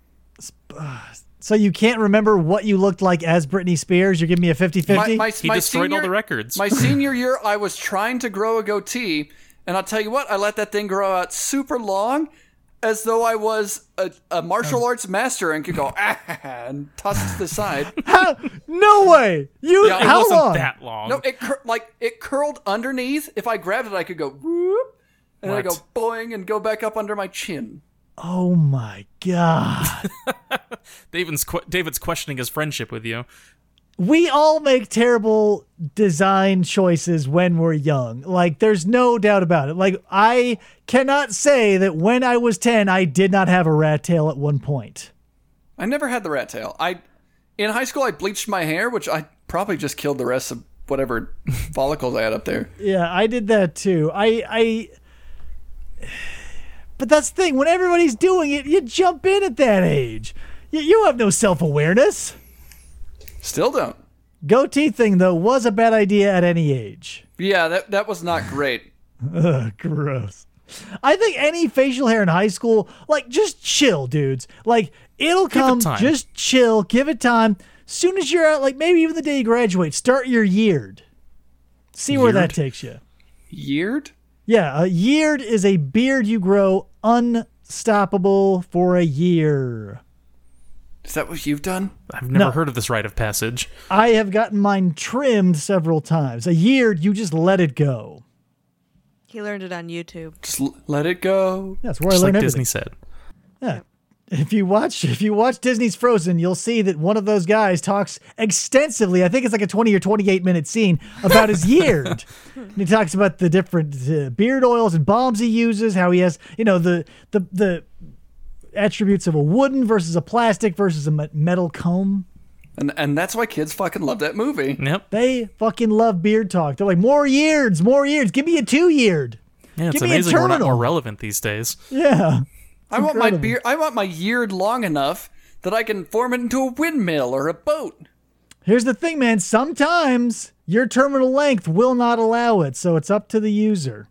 So you can't remember what you looked like as Britney Spears? You're giving me a fifty-fifty? My, my, He my destroyed all senior- the records. My senior year, I was trying to grow a goatee, and I'll tell you what, I let that thing grow out super long, as though I was a, a martial arts master and could go ah and toss it to the side. How? No way. You? Yeah, it how wasn't long? that long. No, it cur- like it curled underneath. If I grabbed it, I could go whoop, and then I go What? boing and go back up under my chin. Oh my god. David's que- David's questioning his friendship with you. We all make terrible design choices when we're young. Like, there's no doubt about it. Like, I cannot say that when I was ten, I did not have a rat tail at one point. I never had the rat tail. I in high school I bleached my hair, which I probably just killed the rest of whatever follicles I had up there. Yeah, I did that too. I, I. But that's the thing. When everybody's doing it, you jump in at that age. You, you have no self-awareness. Still don't. Goatee thing, though, was a bad idea at any age. Yeah, that that was not great. Ugh, gross. I think any facial hair in high school, like, just chill, dudes. Like, it'll it come, time. just chill, give it time. Soon as you're out, like, maybe even the day you graduate, start your yeared. See where that Yeared? takes you. Yeared? Yeah, a yeared is a beard you grow unstoppable for a year. Is that what you've done? I've never No. heard of this rite of passage. I have gotten mine trimmed several times. A yeared, you just let it go. He learned it on YouTube. Just l- let it go. That's where Just I like learned Disney everything. said. Yeah. If you watch if you watch Disney's Frozen, you'll see that one of those guys talks extensively. I think it's like a twenty or twenty-eight minute scene about his yeard. And he talks about the different uh, beard oils and balms he uses, how he has, you know, the the the attributes of a wooden versus a plastic versus a me- metal comb. And and that's why kids fucking love that movie. Yep. They fucking love beard talk. They're like, more yeards, more yeards. Give me a two yeared. Yeah, it's Give me a amazing we're not terminal. more relevant these days. Yeah. I want my incredible. beard I want my yeared long enough that I can form it into a windmill or a boat. Here's the thing, man. Sometimes your terminal length will not allow it, so it's up to the user.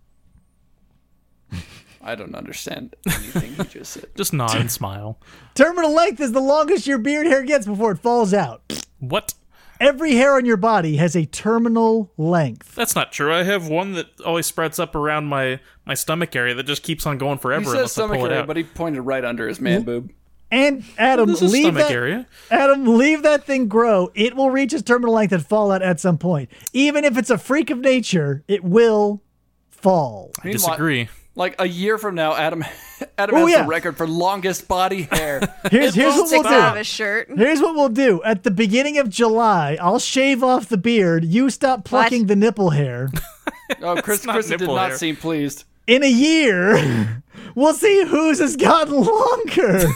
I don't understand anything you just said. Just nod and smile. Terminal length is the longest your beard hair gets before it falls out. What? Every hair on your body has a terminal length. That's not true. I have one that always spreads up around my, my stomach area that just keeps on going forever He says unless I stomach pull it area, out. but he pointed right under his man boob. And Adam, This is leave stomach that, area. Adam, leave that thing grow. It will reach its terminal length and fall out at some point. Even if it's a freak of nature, it will fall. I disagree. Like a year from now, Adam Adam Oh, has yeah. the record for longest body hair. Here's, here's what we'll Sticks out of do. his shirt. Here's what we'll do. At the beginning of July, I'll shave off the beard. You stop plucking What? the nipple hair. Oh, Chris not Chris did nipple not hair. seem pleased. In a year, we'll see whose has gotten longer.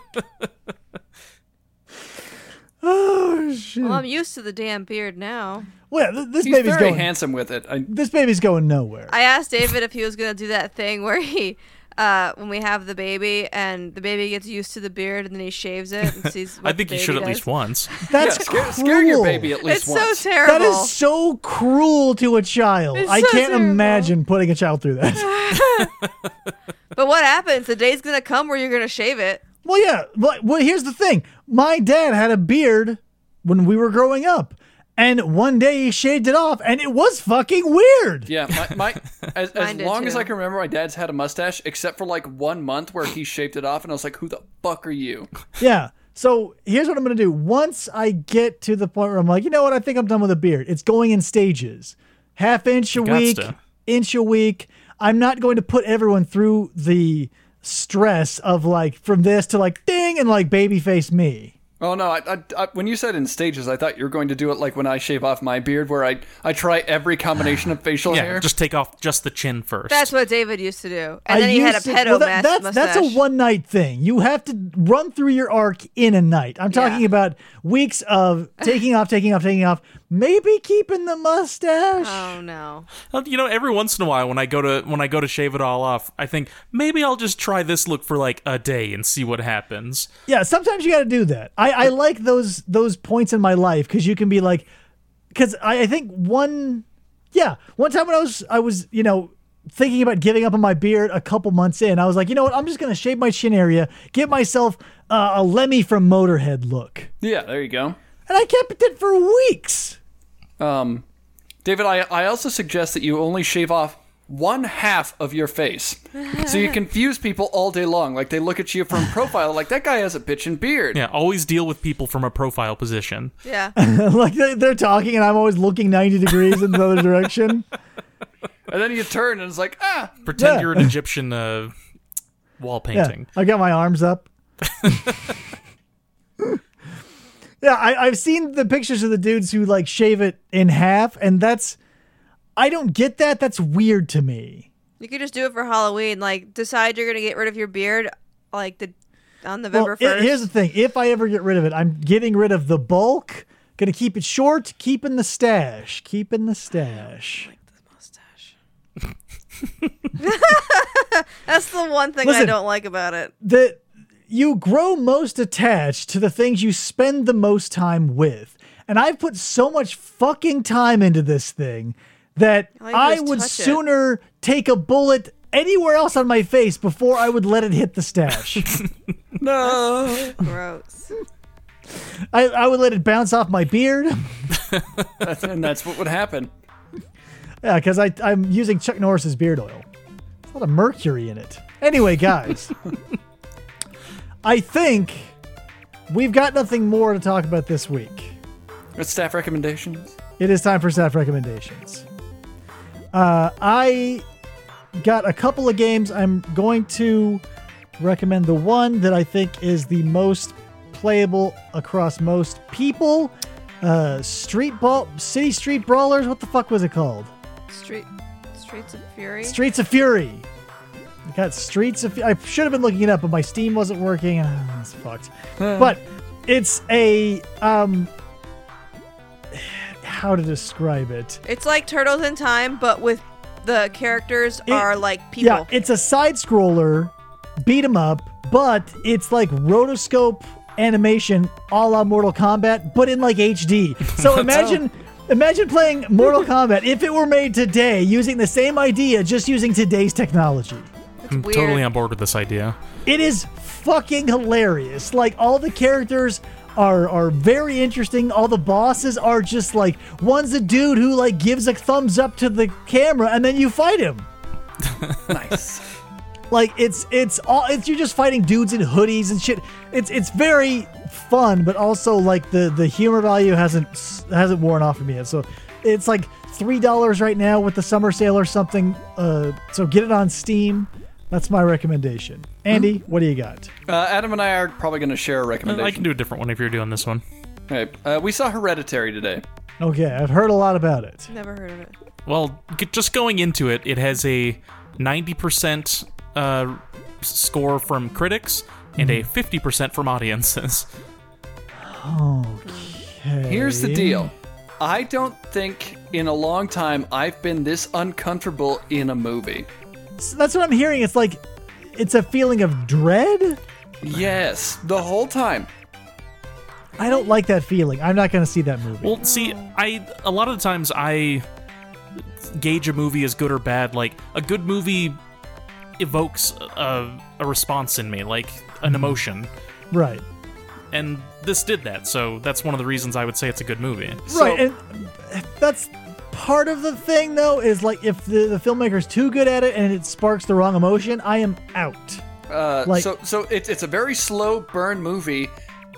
Oh shit! Well, I'm used to the damn beard now. Well, th- this He's baby's very going. handsome with it. I, This baby's going nowhere. I asked David if he was gonna do that thing where he, uh, when we have the baby and the baby gets used to the beard and then he shaves it and sees. What I think the you should baby at least does. once. That's yeah, scare, cruel. scare your baby at least It's once. so terrible. That is so cruel to a child. It's I so can't terrible. imagine putting a child through that. But what happens? The day's gonna come where you're gonna shave it. Well, yeah. Well, well, here's the thing. My dad had a beard when we were growing up, and one day he shaved it off, and it was fucking weird. Yeah, my, my as, as Mine did long as too. I can remember, my dad's had a mustache, except for like one month where he shaved it off, and I was like, "Who the fuck are you?" Yeah. So here's what I'm going to do. Once I get to the point where I'm like, you know what? I think I'm done with a beard. It's going in stages. Half inch a Gots week, to. inch a week. I'm not going to put everyone through the stress of like from this to like ding and like baby face me. Oh no! I, I, I, when you said in stages, I thought you were going to do it like when I shave off my beard, where I I try every combination of facial Yeah, hair. just take off just the chin first. That's what David used to do. And I then he had a used to- pedo well, that- mas- that's, that's a mustache. one night thing. You have to run through your arc in a night. I'm talking Yeah. about weeks of taking off, taking off, taking off, maybe keeping the mustache. Oh no. Well, you know, every once in a while when I go to when I go to shave it all off, I think maybe I'll just try this look for like a day and see what happens. Yeah, sometimes you got to do that. I, I like those those points in my life because you can be like, because I, I think one, yeah, one time when I was I was you know thinking about giving up on my beard a couple months in, I was like, you know what, I'm just gonna shave my chin area, give myself uh, a Lemmy from Motorhead look, Yeah, there you go. and I kept it for weeks. Um, David, I, I also suggest that you only shave off one half of your face. So you confuse people all day long. Like, they look at you from profile, like, that guy has a bitchin' beard. Yeah, always deal with people from a profile position. Yeah. Like they- they're talking, and I'm always looking ninety degrees in the other direction. And then you turn, and it's like, ah. Pretend Yeah. you're an Egyptian uh, wall Yeah, painting. I got my arms up. Yeah, I, I've seen the pictures of the dudes who like shave it in half, and that's I don't get that. That's weird to me. You could just do it for Halloween. Like, decide you're gonna get rid of your beard, like the on November Well, i- first. here's the thing: if I ever get rid of it, I'm getting rid of the bulk. Gonna keep it short, keeping the stash, keeping the stash. mustache. That's the one thing I Listen. don't like about it. That you grow most attached to the things you spend the most time with. And I've put so much fucking time into this thing that All you do I is would touch it. sooner take a bullet anywhere else on my face before I would let it hit the stash. No. Gross. I, I would let it bounce off my beard. And that's what would happen. Yeah, because I'm using Chuck Norris's beard oil. There's a lot of mercury in it. Anyway, guys, I think we've got nothing more to talk about this week. With staff recommendations. It is time for staff recommendations. Uh, I got a couple of games. I'm going to recommend the one that I think is the most playable across most people. Uh, Street Ball, City Street Brawlers. What the fuck was it called? Street Streets of Fury. Streets of Fury. I got Streets of. I should have been looking it up, but my Steam wasn't working, and oh, it's fucked. But it's a um. How to describe it? It's like Turtles in Time, but with the characters It- are like people. Yeah, it's a side scroller, beat 'em up, but it's like rotoscope animation a la Mortal Kombat, but in like H D. So imagine imagine playing Mortal Kombat if it were made today using the same idea, just using today's technology. I'm weird. totally on board with this idea. It is fucking hilarious. Like all the characters are are very interesting. All the bosses are just like one's a dude who like gives a thumbs up to the camera and then you fight him. Nice. Like it's it's all it's you're just fighting dudes in hoodies and shit. It's it's very fun, but also like the the humor value hasn't hasn't worn off of me yet. So it's like three dollars right now with the summer sale or something. Uh, so get it on Steam. That's my recommendation. Andy, what do you got? Uh, Adam and I are probably going to share a I recommendation. can do a different one if you're doing this one. Okay. Uh, we saw Hereditary today. Okay, I've heard a lot about it. Never heard of it. Well, g- just going into it, it has a ninety percent uh, score from critics and a fifty percent from audiences. Okay. Here's the deal. I don't think in a long time I've been this uncomfortable in a movie. So that's what I'm hearing. It's like it's a feeling of dread. Yes, the whole time. I don't like that feeling. I'm not going to see that movie. Well, see, I a lot of the times I gauge a movie as good or bad. Like a good movie evokes a, a response in me, like an emotion, Right. and this did that. So that's one of the reasons I would say it's a good movie. Right, and that's part of the thing, though, is like if the, the filmmaker's too good at it and it sparks the wrong emotion, I am out. Uh, Like- so so it's it's a very slow burn movie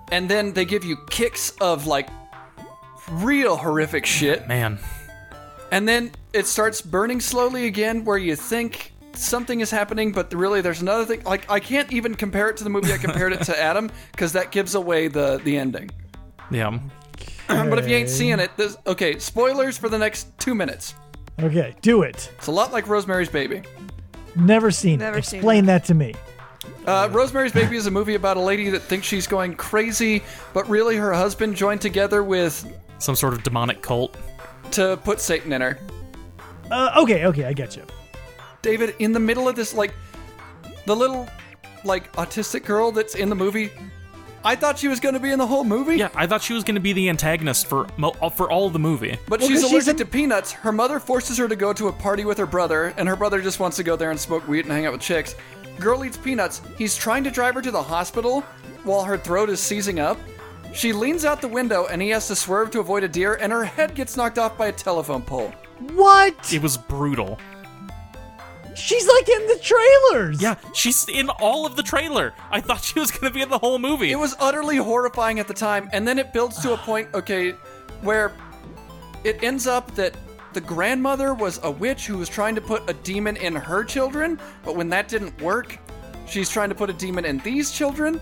and then they give you kicks of like real horrific shit, Man. and then it starts burning slowly again, where you think something is happening, but really there's another thing. Like, I can't even compare it to the movie I compared it to Adam, because that gives away the the ending. Yeah. But if you ain't seeing it, this okay. Spoilers for the next two minutes. Okay, do it. It's a lot like Rosemary's Baby. Never seen Never it. seen Explain that to me. Uh, Rosemary's Baby is a movie about a lady that thinks she's going crazy, but really her husband joined together with Some sort of demonic cult. to put Satan in her. Uh, okay, okay, I get you. David, in the middle of this, like, the little, like, autistic girl that's in the movie, I thought she was going to be in the whole movie. Yeah, I thought she was going to be the antagonist for mo- for all of the movie. But Well, she's 'cause allergic she's in- to peanuts. Her mother forces her to go to a party with her brother, and her brother just wants to go there and smoke weed and hang out with chicks. Girl eats peanuts. He's trying to drive her to the hospital while her throat is seizing up. She leans out the window, and he has to swerve to avoid a deer, and her head gets knocked off by a telephone pole. What? It was brutal. She's like in the trailers. Yeah, she's in all of the trailer. I thought she was going to be in the whole movie. It was utterly horrifying at the time, and then it builds to a point, okay, where it ends up that the grandmother was a witch who was trying to put a demon in her children, but when that didn't work, she's trying to put a demon in these children,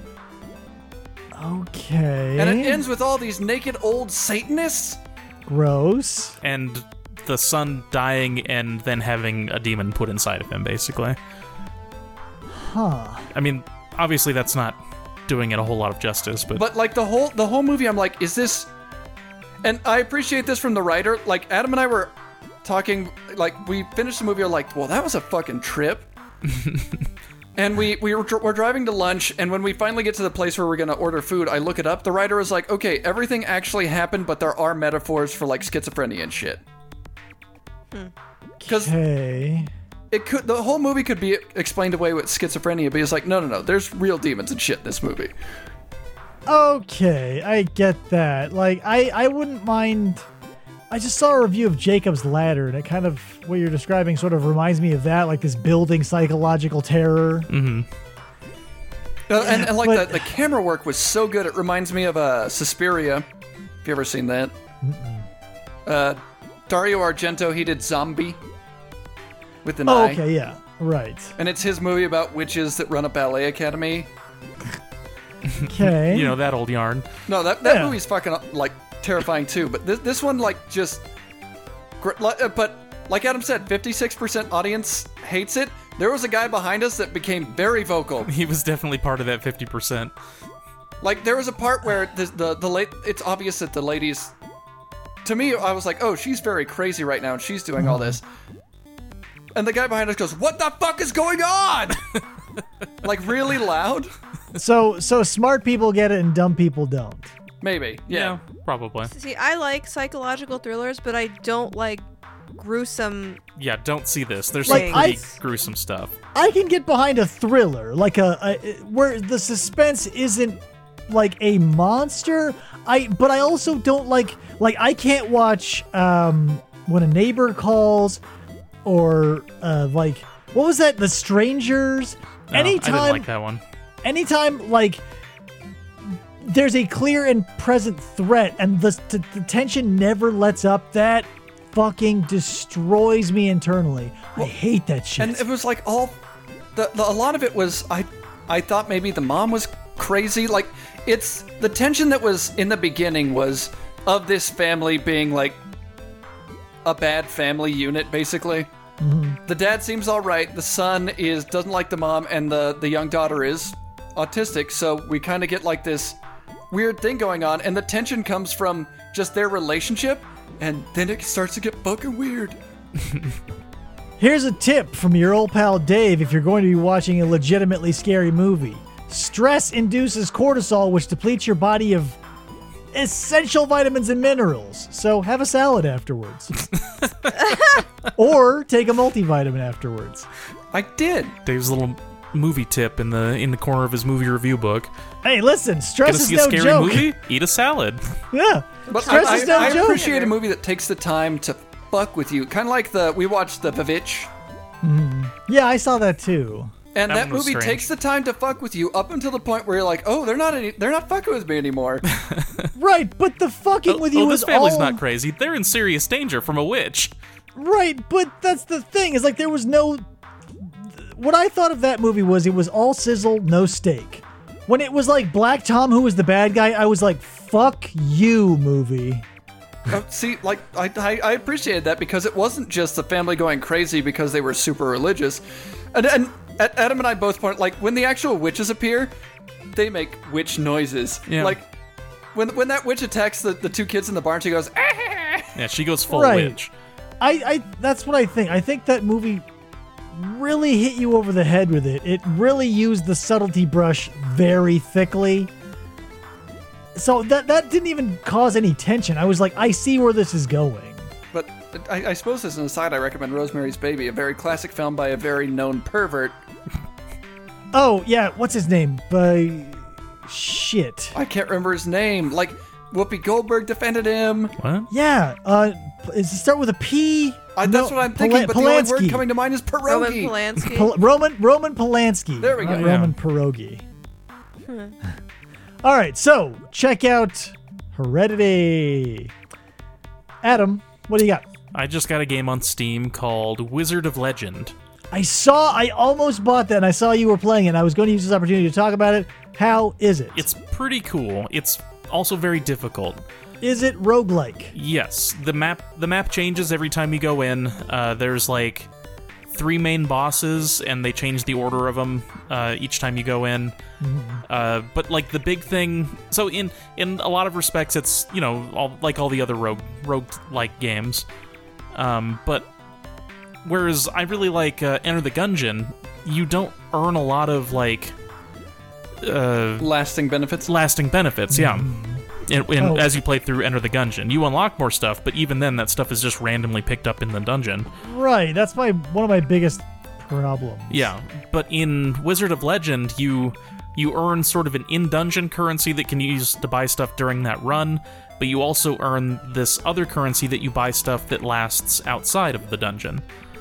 Okay. and it ends with all these naked old Satanists. Gross. and the son dying and then having a demon put inside of him, basically. Huh. I mean, obviously that's not doing it a whole lot of justice, but, But like the whole the whole movie, I'm like, is this? And I appreciate this from the writer. Like Adam and I were talking, like we finished the movie, we're like, well, that was a fucking trip. And we we were, dr- we're driving to lunch, and when we finally get to the place where we're gonna order food, I look it up. The writer was like, okay, everything actually happened, but there are metaphors for like schizophrenia and shit. Because Okay. it could, the whole movie could be explained away with schizophrenia, but he's like, no, no, no, there's real demons and shit in this movie. Okay, I get that. Like, I, I wouldn't mind. I just saw a review of Jacob's Ladder, and it kind of, what you're describing sort of reminds me of that, like this building psychological terror. mm-hmm. Uh, and, and like but- the, the camera work was so good, it reminds me of uh, Suspiria. Have you ever seen that? Uh, Dario Argento, he did Zombie with an Oh, eye. okay, yeah, right. And it's his movie about witches that run a ballet academy. Okay. You know, that old yarn. No, that, that Yeah. movie's fucking, like, terrifying too. But this, this one, like, just... gr- li- uh, But, like Adam said, fifty-six percent audience hates it. There was a guy behind us that became very vocal. He was definitely part of that fifty percent. Like, there was a part where the, the, the late... It's obvious that the ladies... To me, I was like, oh, she's very crazy right now, and she's doing all this. And the guy behind us goes, what the fuck is going on? Like, really loud? so, so smart people get it and dumb people don't. Maybe, yeah. probably. See, I like psychological thrillers, but I don't like gruesome. Yeah, don't see this. There's Like, some pretty I- gruesome stuff. I can get behind a thriller, like a, a where the suspense isn't like a monster. I but I also don't like like I can't watch um When a Neighbor Calls or uh like what was that? The Strangers. No, anytime I didn't like that one. anytime like there's a clear and present threat and the, the, the tension never lets up, that fucking destroys me internally. I hate that shit. And it was like all... The, the, a lot of it was... I, I thought maybe the mom was crazy. Like, it's... The tension that was in the beginning was of this family being, like, a bad family unit, basically. Mm-hmm. The dad seems all right. The son is doesn't like the mom, and the, the young daughter is autistic. So we kind of get, like, this weird thing going on, and the tension comes from just their relationship, and then it starts to get fucking weird. Here's a tip from your old pal Dave if you're going to be watching a legitimately scary movie. Stress induces cortisol, which depletes your body of essential vitamins and minerals. So have a salad afterwards. Or take a multivitamin afterwards. I did. Dave's little movie tip in the in the corner of his movie review book. Hey, listen, stress Gonna is see a no scary joke. movie? Eat a salad. Yeah. But Stress I, is no I, I joke. appreciate a movie that takes the time to fuck with you. Kind of like the we watched the Vivitch. Yeah, I saw that too. And that, That one was movie strange. takes the time to fuck with you up until the point where you're like, oh, they're not any, they're not fucking with me anymore. Right, but the fucking Oh, with you oh, is this family's all not crazy. They're in serious danger from a witch. right. But that's the thing is like there was no. What I thought of that movie was it was all sizzle, no steak. When it was like Black Tom who was the bad guy, I was like, "Fuck you, movie." Uh, see, like I, I I appreciated that because it wasn't just the family going crazy because they were super religious, and and Adam and I both point like when the actual witches appear, they make witch noises. Yeah. Like when when that witch attacks the, the two kids in the barn, she goes, ah! Yeah, she goes full Right. witch. I, I that's what I think. I think that movie really hit you over the head with it. It really used the subtlety brush very thickly. So that that didn't even cause any tension. I was like, I see where this is going. But I, I suppose as an aside, I recommend Rosemary's Baby, a very classic film by a very known pervert. Oh yeah, what's his name? By shit. I can't remember his name. Like Whoopi Goldberg defended him. What? Yeah. Uh, does it start with a P? I, that's No, what I'm thinking. Pola- but the only word Polanski. coming to mind is Roman pierogi. Polanski. Pol- Roman Roman Polanski. There we not go. Roman pierogi. All right, so check out Heredity. Adam, what do you got? I just got a game on Steam called Wizard of Legend. I saw, I almost bought that, and I saw you were playing it, and I was going to use this opportunity to talk about it. How is it? It's pretty cool. It's also very difficult. Is it roguelike? Yes, the map the map changes every time you go in. Uh, there's like three main bosses, and they change the order of them uh, each time you go in. Uh, but like the big thing, so in in a lot of respects, it's you know all, like all the other rogue rogue like games. Um, but whereas I really like uh, Enter the Gungeon, you don't earn a lot of like uh, Lasting benefits. lasting benefits. Yeah. In, in, Oh. As you play through Enter the Gungeon, you unlock more stuff, but even then, that stuff is just randomly picked up in the dungeon. Right, that's my one of my biggest problems. Yeah, but in Wizard of Legend, you you earn sort of an in-dungeon currency that can use to buy stuff during that run, but you also earn this other currency that you buy stuff that lasts outside of the dungeon.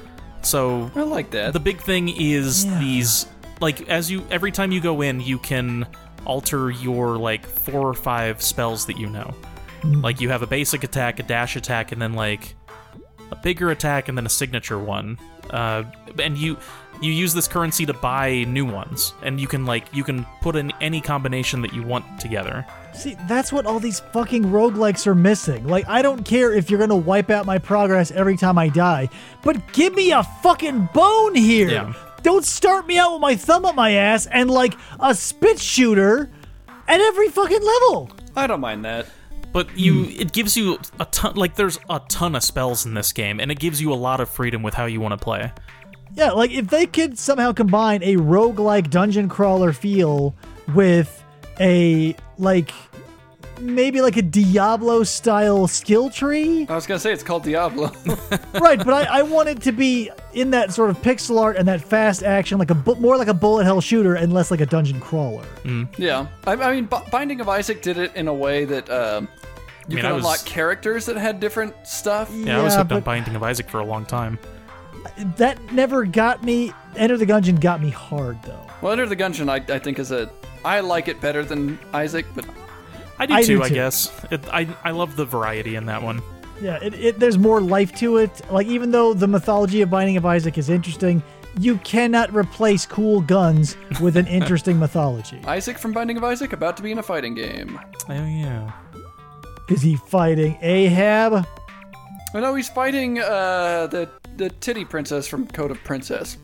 So I like that. the big thing is Yeah. these, like, as you every time you go in, you can alter your like four or five spells that you know. Like you have a basic attack, a dash attack, and then like a bigger attack, and then a signature one. Uh, and you you use this currency to buy new ones, and you can like you can put in any combination that you want together. See, that's what all these fucking roguelikes are missing. Like, I don't care if you're gonna wipe out my progress every time I die, but give me a fucking bone here! Yeah. Don't start me out with my thumb up my ass and, like, a spit shooter at every fucking level! I don't mind that. But you, it gives you a ton. Like there's a ton of spells in this game, and it gives you a lot of freedom with how you want to play. Yeah, like, if they could somehow combine a roguelike dungeon crawler feel with a, like, maybe like a Diablo-style skill tree? I was gonna say it's called Diablo. Right, but I, I want it to be in that sort of pixel art and that fast action, like a bu- more like a bullet hell shooter and less like a dungeon crawler. Yeah, I, I mean, B- Binding of Isaac did it in a way that um, you mean, can I was- unlock characters that had different stuff. Yeah, I was hooked on but Binding of Isaac for a long time. that never got me. Enter the Gungeon got me hard though. Well, Enter the Gungeon, I, I think is a, I like it better than Isaac, but I do I too, do I too. guess. It, I I love the variety in that one. Yeah, it, it there's more life to it. Like, even though the mythology of Binding of Isaac is interesting, you cannot replace cool guns with an interesting mythology. Isaac from Binding of Isaac about to be in a fighting game. Oh yeah. Is he fighting Ahab? Oh no, he's fighting uh, the the titty princess from Code of Princess.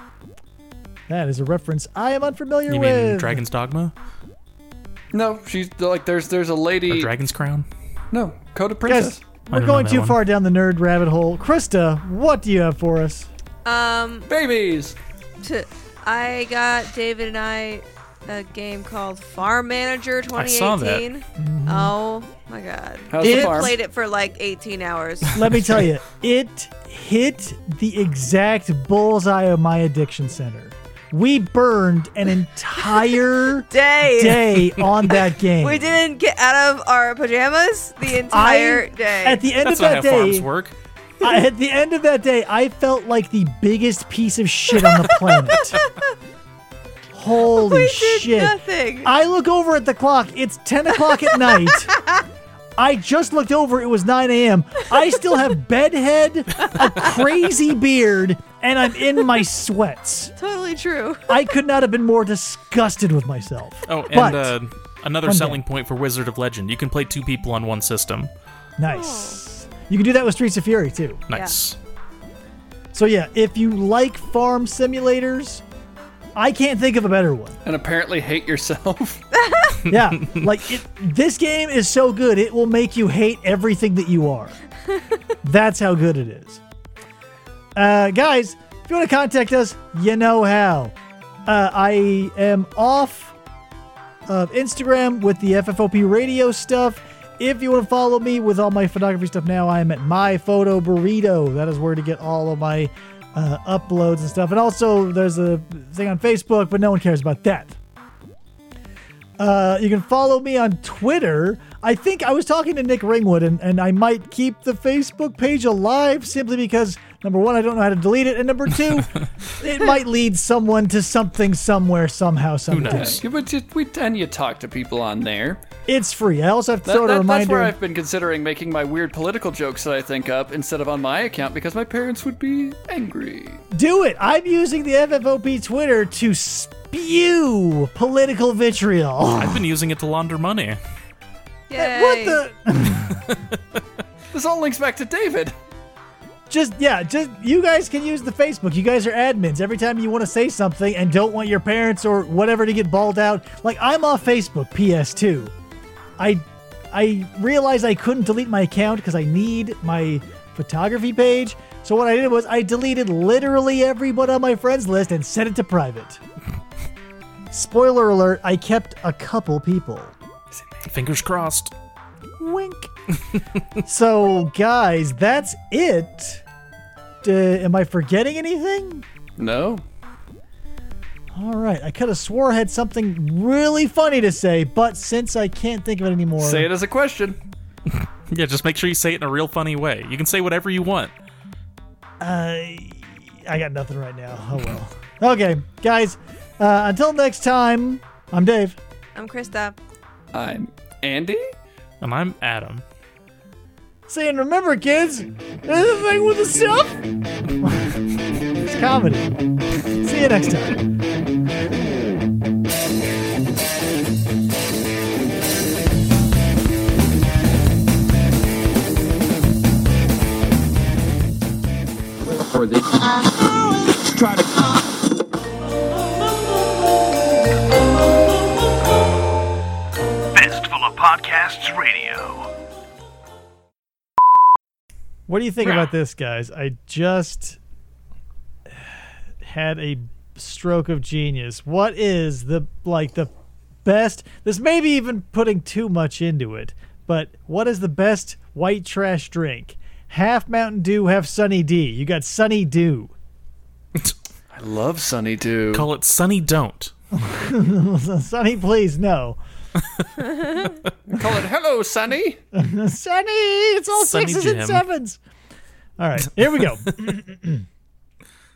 That is a reference I am unfamiliar You with. mean Dragon's Dogma? No, she's like there's there's a Or lady. Dragon's Crown? no, Code of Princess. Guys, I we're don't know going that too one. far down the nerd rabbit hole. Krista, what do you have for us? Um, Babies. t- I got David and I a game called Farm Manager twenty eighteen. I saw that. Oh my god. How's the David farm? played it for like eighteen hours. Let me tell you, it hit the exact bullseye of my addiction center. We burned an entire Day. day on that game. We didn't get out of our pajamas the entire I, day. At the end That's of not that how farms day, work. I, at the end of that day, I felt like the biggest piece of shit on the planet. Holy We did shit. nothing. I look over at the clock. It's ten o'clock at night. I just looked over. It was nine a.m. I still have bedhead, a crazy beard, and I'm in my sweats. Totally true. I could not have been more disgusted with myself. Oh, and But- uh, another One selling day. point for Wizard of Legend. You can play two people on one system. Nice. You can do that with Streets of Fury, too. Nice. So yeah, if you like farm simulators, I can't think of a better one. And apparently hate yourself. Yeah, like it, this game is so good, it will make you hate everything that you are. That's how good it is. Uh, guys, if you want to contact us, you know how. Uh, I am off of Instagram with the F F O P radio stuff. If you want to follow me with all my photography stuff now, I am at My Photo Burrito. That is where to get all of my uh, uploads and stuff. And also, there's a thing on Facebook, but no one cares about that. Uh, you can follow me on Twitter. I think I was talking to Nick Ringwood, and, and I might keep the Facebook page alive simply because, number one, I don't know how to delete it, and number two, it might lead someone to something somewhere, somehow, someday. knows? Yeah, but you, we, and you talk to people on there. It's free. I also have to That, throw out a that- that's reminder. where I've been considering making my weird political jokes that I think up instead of on my account because my parents would be angry. Do it. I'm using the F F O P Twitter to spew political vitriol. I've been using it to launder money. Yay. What the? This all links back to David. Just, yeah, just, you guys can use the Facebook. You guys are admins. Every time you want to say something and don't want your parents or whatever to get balled out, like, I'm off Facebook, P S two. I, I realized I couldn't delete my account because I need my photography page. So what I did was I deleted literally everybody on my friends list and set it to private. Spoiler alert, I kept a couple people. Fingers crossed. Wink. So, guys, that's it. Uh, am I forgetting anything? No. All right. I could have swore I had something really funny to say, but since I can't think of it anymore. Say it as a question. Yeah, just make sure you say it in a real funny way. You can say whatever you want. Uh, I got nothing right now. Oh, well. Okay, guys. Uh, until next time, I'm Dave. I'm Krista. I'm Andy. And I'm Adam. Saying, remember, kids, there's a thing with the stuff. It's comedy. See you next time. For this. Try to. Fistful of Podcasts Radio. What do you think about this, guys? I just had a stroke of genius. What is the like the best? This may be even putting too much into it, but what is the best white trash drink? Half Mountain Dew, half Sunny D. You got Sunny Dew. I love Sunny Dew. Call it Sunny Don't. Sunny, please, no. Call it Hello, Sunny. Sunny, it's all Sunny sixes and Jim. sevens. All right, here we go.